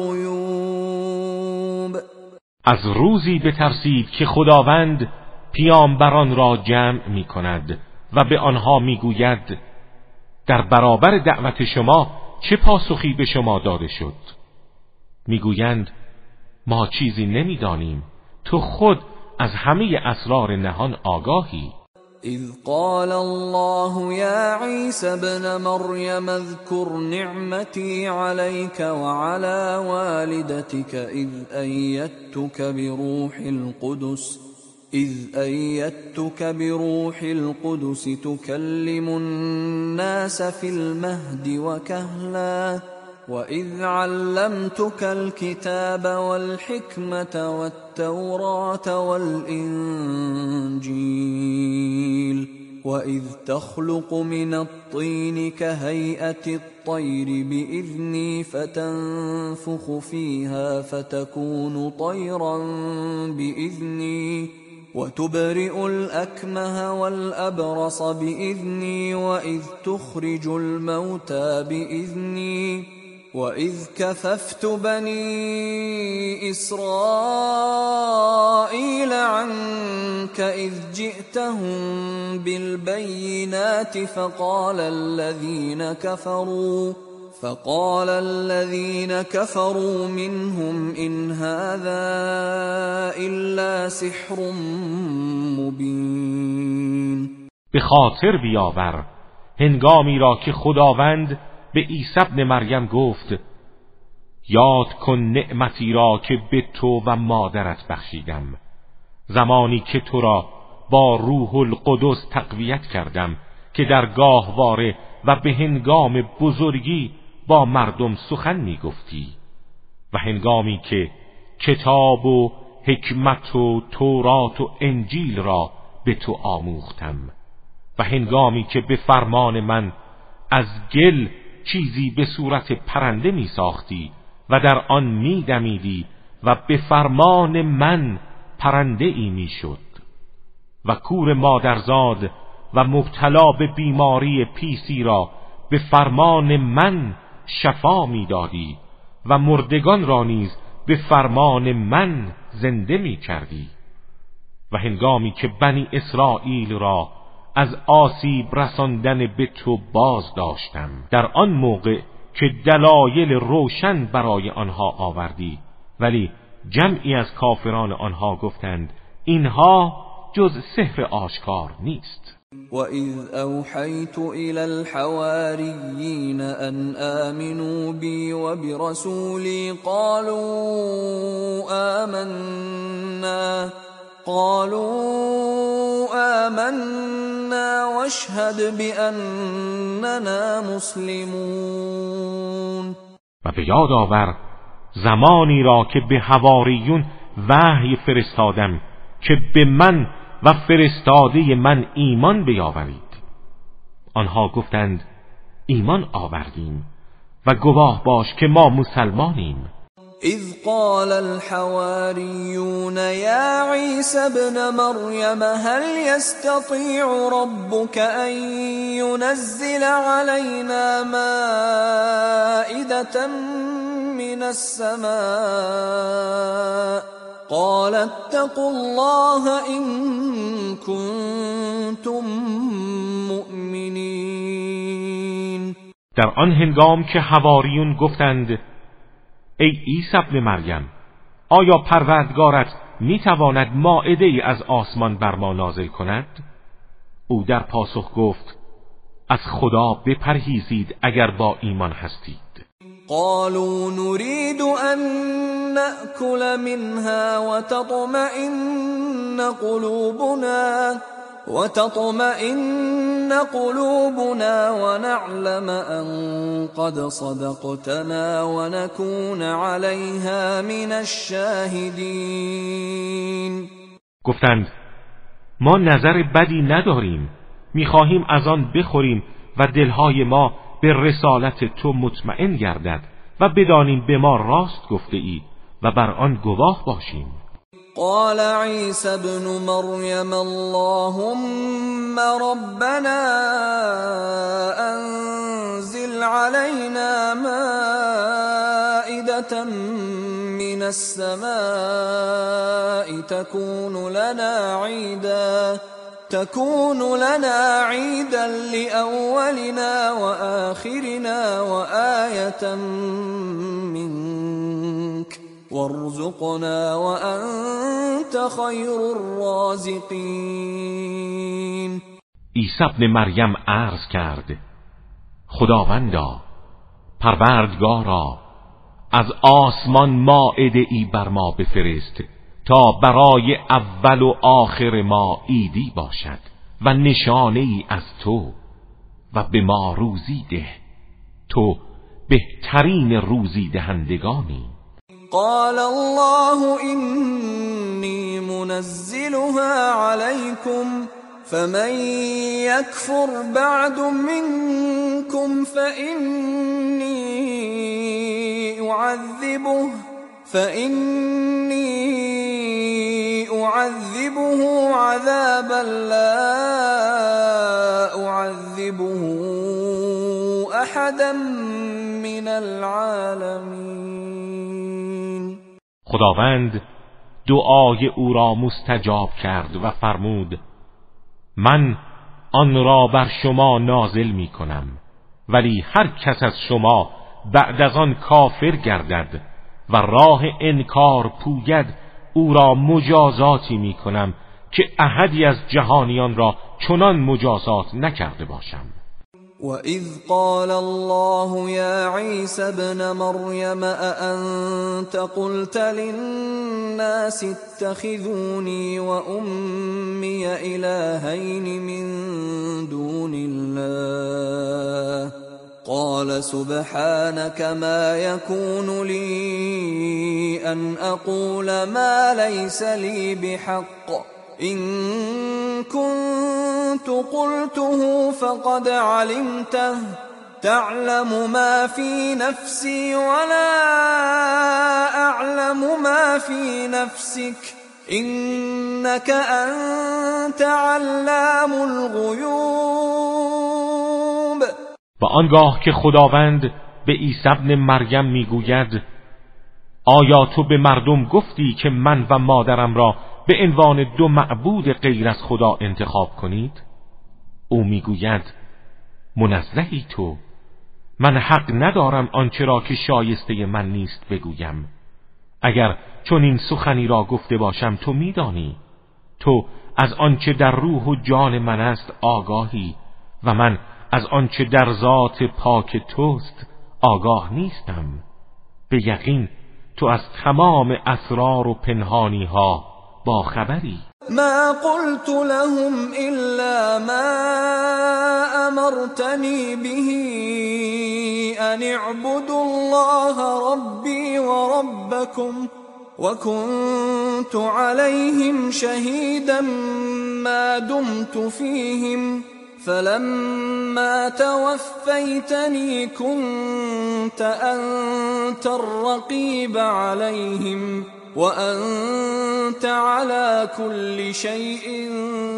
الغيوب. از روزی بترسید که خداوند پیامبران را جمع می کند و به آنها می گوید در برابر دعوت شما چه پاسخی به شما داده شد؟ میگویند ما چیزی نمیدانیم، تو خود از همه اسرار نهان آگاهی. اذ قال الله یا عیسی ابن مریم اذکر نعمتی علیک وعلى والدتك اذ أيدتك بروح القدس تكلم الناس في المهد وكهلا وإذ علمتك الكتاب والحكمة والتوراة والإنجيل وإذ تخلق من الطين كهيئة الطير بإذني فتنفخ فيها فتكون طيرا بإذني وتبرئ الأكمه والأبرص بإذني وإذ تخرج الموتى بإذني وإذ كففت بني إسرائيل عنك إذ جئتهم بالبينات فقال الذين كفروا منهم إن هذا إلا سحر مبين. به خاطر بیاور هنگامی را که خداوند به عیسی ابن مریم گفت یاد کن نعمتی را که به تو و مادرت بخشیدم، زمانی که تو را با روح القدس تقویت کردم که در گاهواره و به هنگام بزرگی با مردم سخن می گفتی و هنگامی که کتاب و حکمت و تورات و انجیل را به تو آموختم و هنگامی که به فرمان من از گل چیزی به صورت پرنده می ساختی و در آن می دمیدی و به فرمان من پرنده ای می شد و کور مادرزاد و مبتلا به بیماری پیسی را به فرمان من شفا می دادی و مردگان را نیز به فرمان من زنده می کردی و هنگامی که بنی اسرائیل را از آسیب رساندن به تو باز داشتم در آن موقع که دلایل روشن برای آنها آوردی، ولی جمعی از کافران آنها گفتند اینها جز سحر آشکار نیست. وَإِذْ أَوْحَيْتُ إِلَى الْحَوَارِيِّينَ أَنْ آمِنُوا بِي وَبِرَسُولِي قالوا آمنا واشهد بأننا مسلمون. و به یاد آور زمانی را که به حواریون وحی فرستادم که به من و فرستاده من ایمان بیاورید. آنها گفتند ایمان آوردیم و گواه باش که ما مسلمانیم. اذ قال الحواریون یا عیسی ابن مریم هل یستطیع ربک ان ینزل علینا مائدة من السماء قال اتقوا الله ان کنتم مؤمنین. در آن هنگام که حواریون گفتند ای عیسی ابن مریم، آیا پروردگارت میتواند مائده ای از آسمان بر ما نازل کند؟ او در پاسخ گفت از خدا بپرهیزید اگر با ایمان هستید. قالوا نريد أن نأكل منها وتطمئن قلوبنا ونعلم أن قد صدقتنا ونكون عليها من الشاهدين. گفتند ما نظر بدی نداریم، میخواهیم از آن بخوریم و دلهای ما به رسالت تو مطمئن گردد و بدانیم به ما راست گفته ای و بر آن گواه باشیم. قال عيسى ابن مريم اللهم ربنا انزل علينا مائدة من السماء تكون لنا عيدا لأولنا وآخرنا وآية منك وارزقنا وأنت خير الرازقين. عیسی ابن مریم عرض کرد خداوندا، پروردگارا، از آسمان مائده ای بر ما بفرست تا برای اول و آخر ما عیدی باشد و نشانه ای از تو و به ما روزی ده، تو بهترین روزی دهندگانی. قال الله إني منزلها عليكم فمن يكفر بعد منكم فإني أعذبه عذابا لا أعذبه أحدا من العالمين. خداوند دعای او را مستجاب کرد و فرمود من آن را بر شما نازل می کنم، ولی هر کس از شما بعد از آن کافر گردد و راه انکار پوید او را مجازاتی می کنم که احدی از جهانیان را چنان مجازات نکرده باشم. وَإِذْ قَالَ اللَّهُ يَا عِيسَى ابْنَ مَرْيَمَ أَأَنْتَ قُلْتَ لِلنَّاسِ اتَّخِذُونِي وَأُمِّيَ إِلَٰهَيْنِ مِن دُونِ اللَّهِ قَالَ سُبْحَانَكَ مَا يَكُونُ لِي أَنْ أَقُولَ مَا لَيْسَ لِي بِحَقٍّ إن كنت قلته فقد علمته تعلم ما في نفسي ولا أعلم ما في نفسك إنك أنت علام الغيوب. و آنگاه که خداوند به عیسی ابن مریم میگوید آیا تو به مردم گفتی که من و مادرم را به عنوان دو معبود غیر از خدا انتخاب کنید؟ او میگوید منزهی تو، من حق ندارم آنچه را که شایسته من نیست بگویم. اگر چون این سخنی را گفته باشم تو میدانی، تو از آنچه در روح و جان من است آگاهی و من از آنچه در ذات پاک توست آگاه نیستم. به یقین تو از تمام اسرار و پنهانی ها با خبری. ما قلت لهم الا ما امرتنی به أن اعبدوا الله ربي وربكم وكنت عليهم شهيدا ما دمت فيهم فلما توفيتني كنت أنت الرقيب عليهم وأنت على كل شيء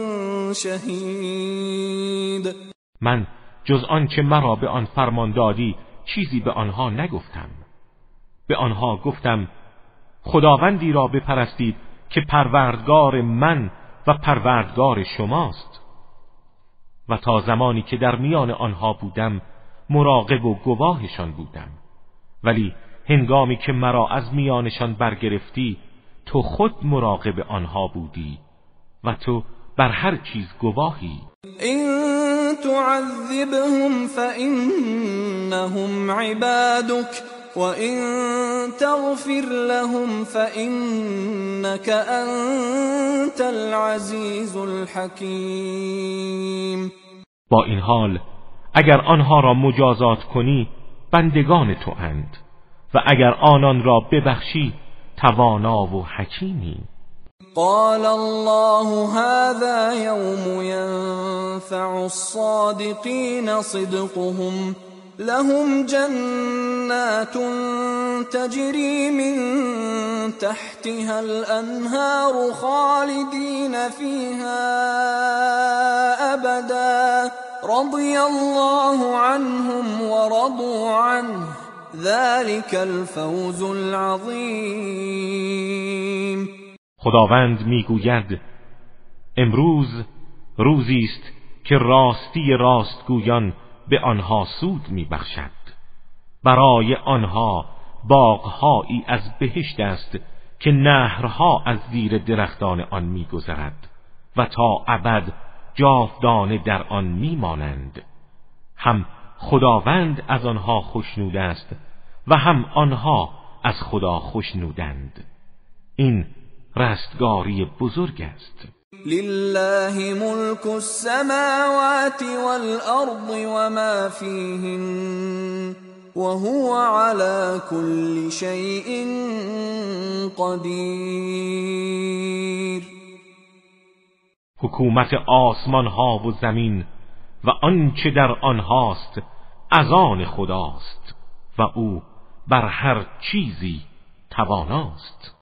شهید. من جز آنچه مرا به آن فرمان دادی چیزی به آنها نگفتم. به آنها گفتم خداوندی را بپرستید که پروردگار من و پروردگار شماست و تا زمانی که در میان آنها بودم مراقب و گواهشان بودم، ولی هنگامی که مرا از میانشان برگرفتی تو خود مراقب آنها بودی و تو بر هر چیز گواهی. إن تعذبهم فإنهم عبادك وإن تغفر لهم فإنك أنت العزيز الحكيم. با این حال اگر آنها را مجازات کنی بندگان تو اند و اگر آنان را ببخشی توانا و حکیمی. قال الله هذا يوم ينفع الصادقين صدقهم لهم جنات تجري من تحتها الأنهار خالدين فيها أبدا رضي الله عنهم ورضوا عنه ذلك الفوز العظیم. خداوند میگوید امروز روزی است که راستی راستگویان به آنها سود میبخشد. برای آنها باغهایی از بهشت است که نهرها از زیر درختان آن میگذرد و تا ابد جاودانه در آن میمانند. هم خداوند از آنها خوشنود است و هم آنها از خدا خوشنودند. این رستگاری بزرگ است. لله ملك السماوات والأرض وما فيهن وهو على كل شيء قدیر. حکومت آسمان ها و زمین و آنچه در آنهاست از آن خداست و او بر هر چیزی تواناست.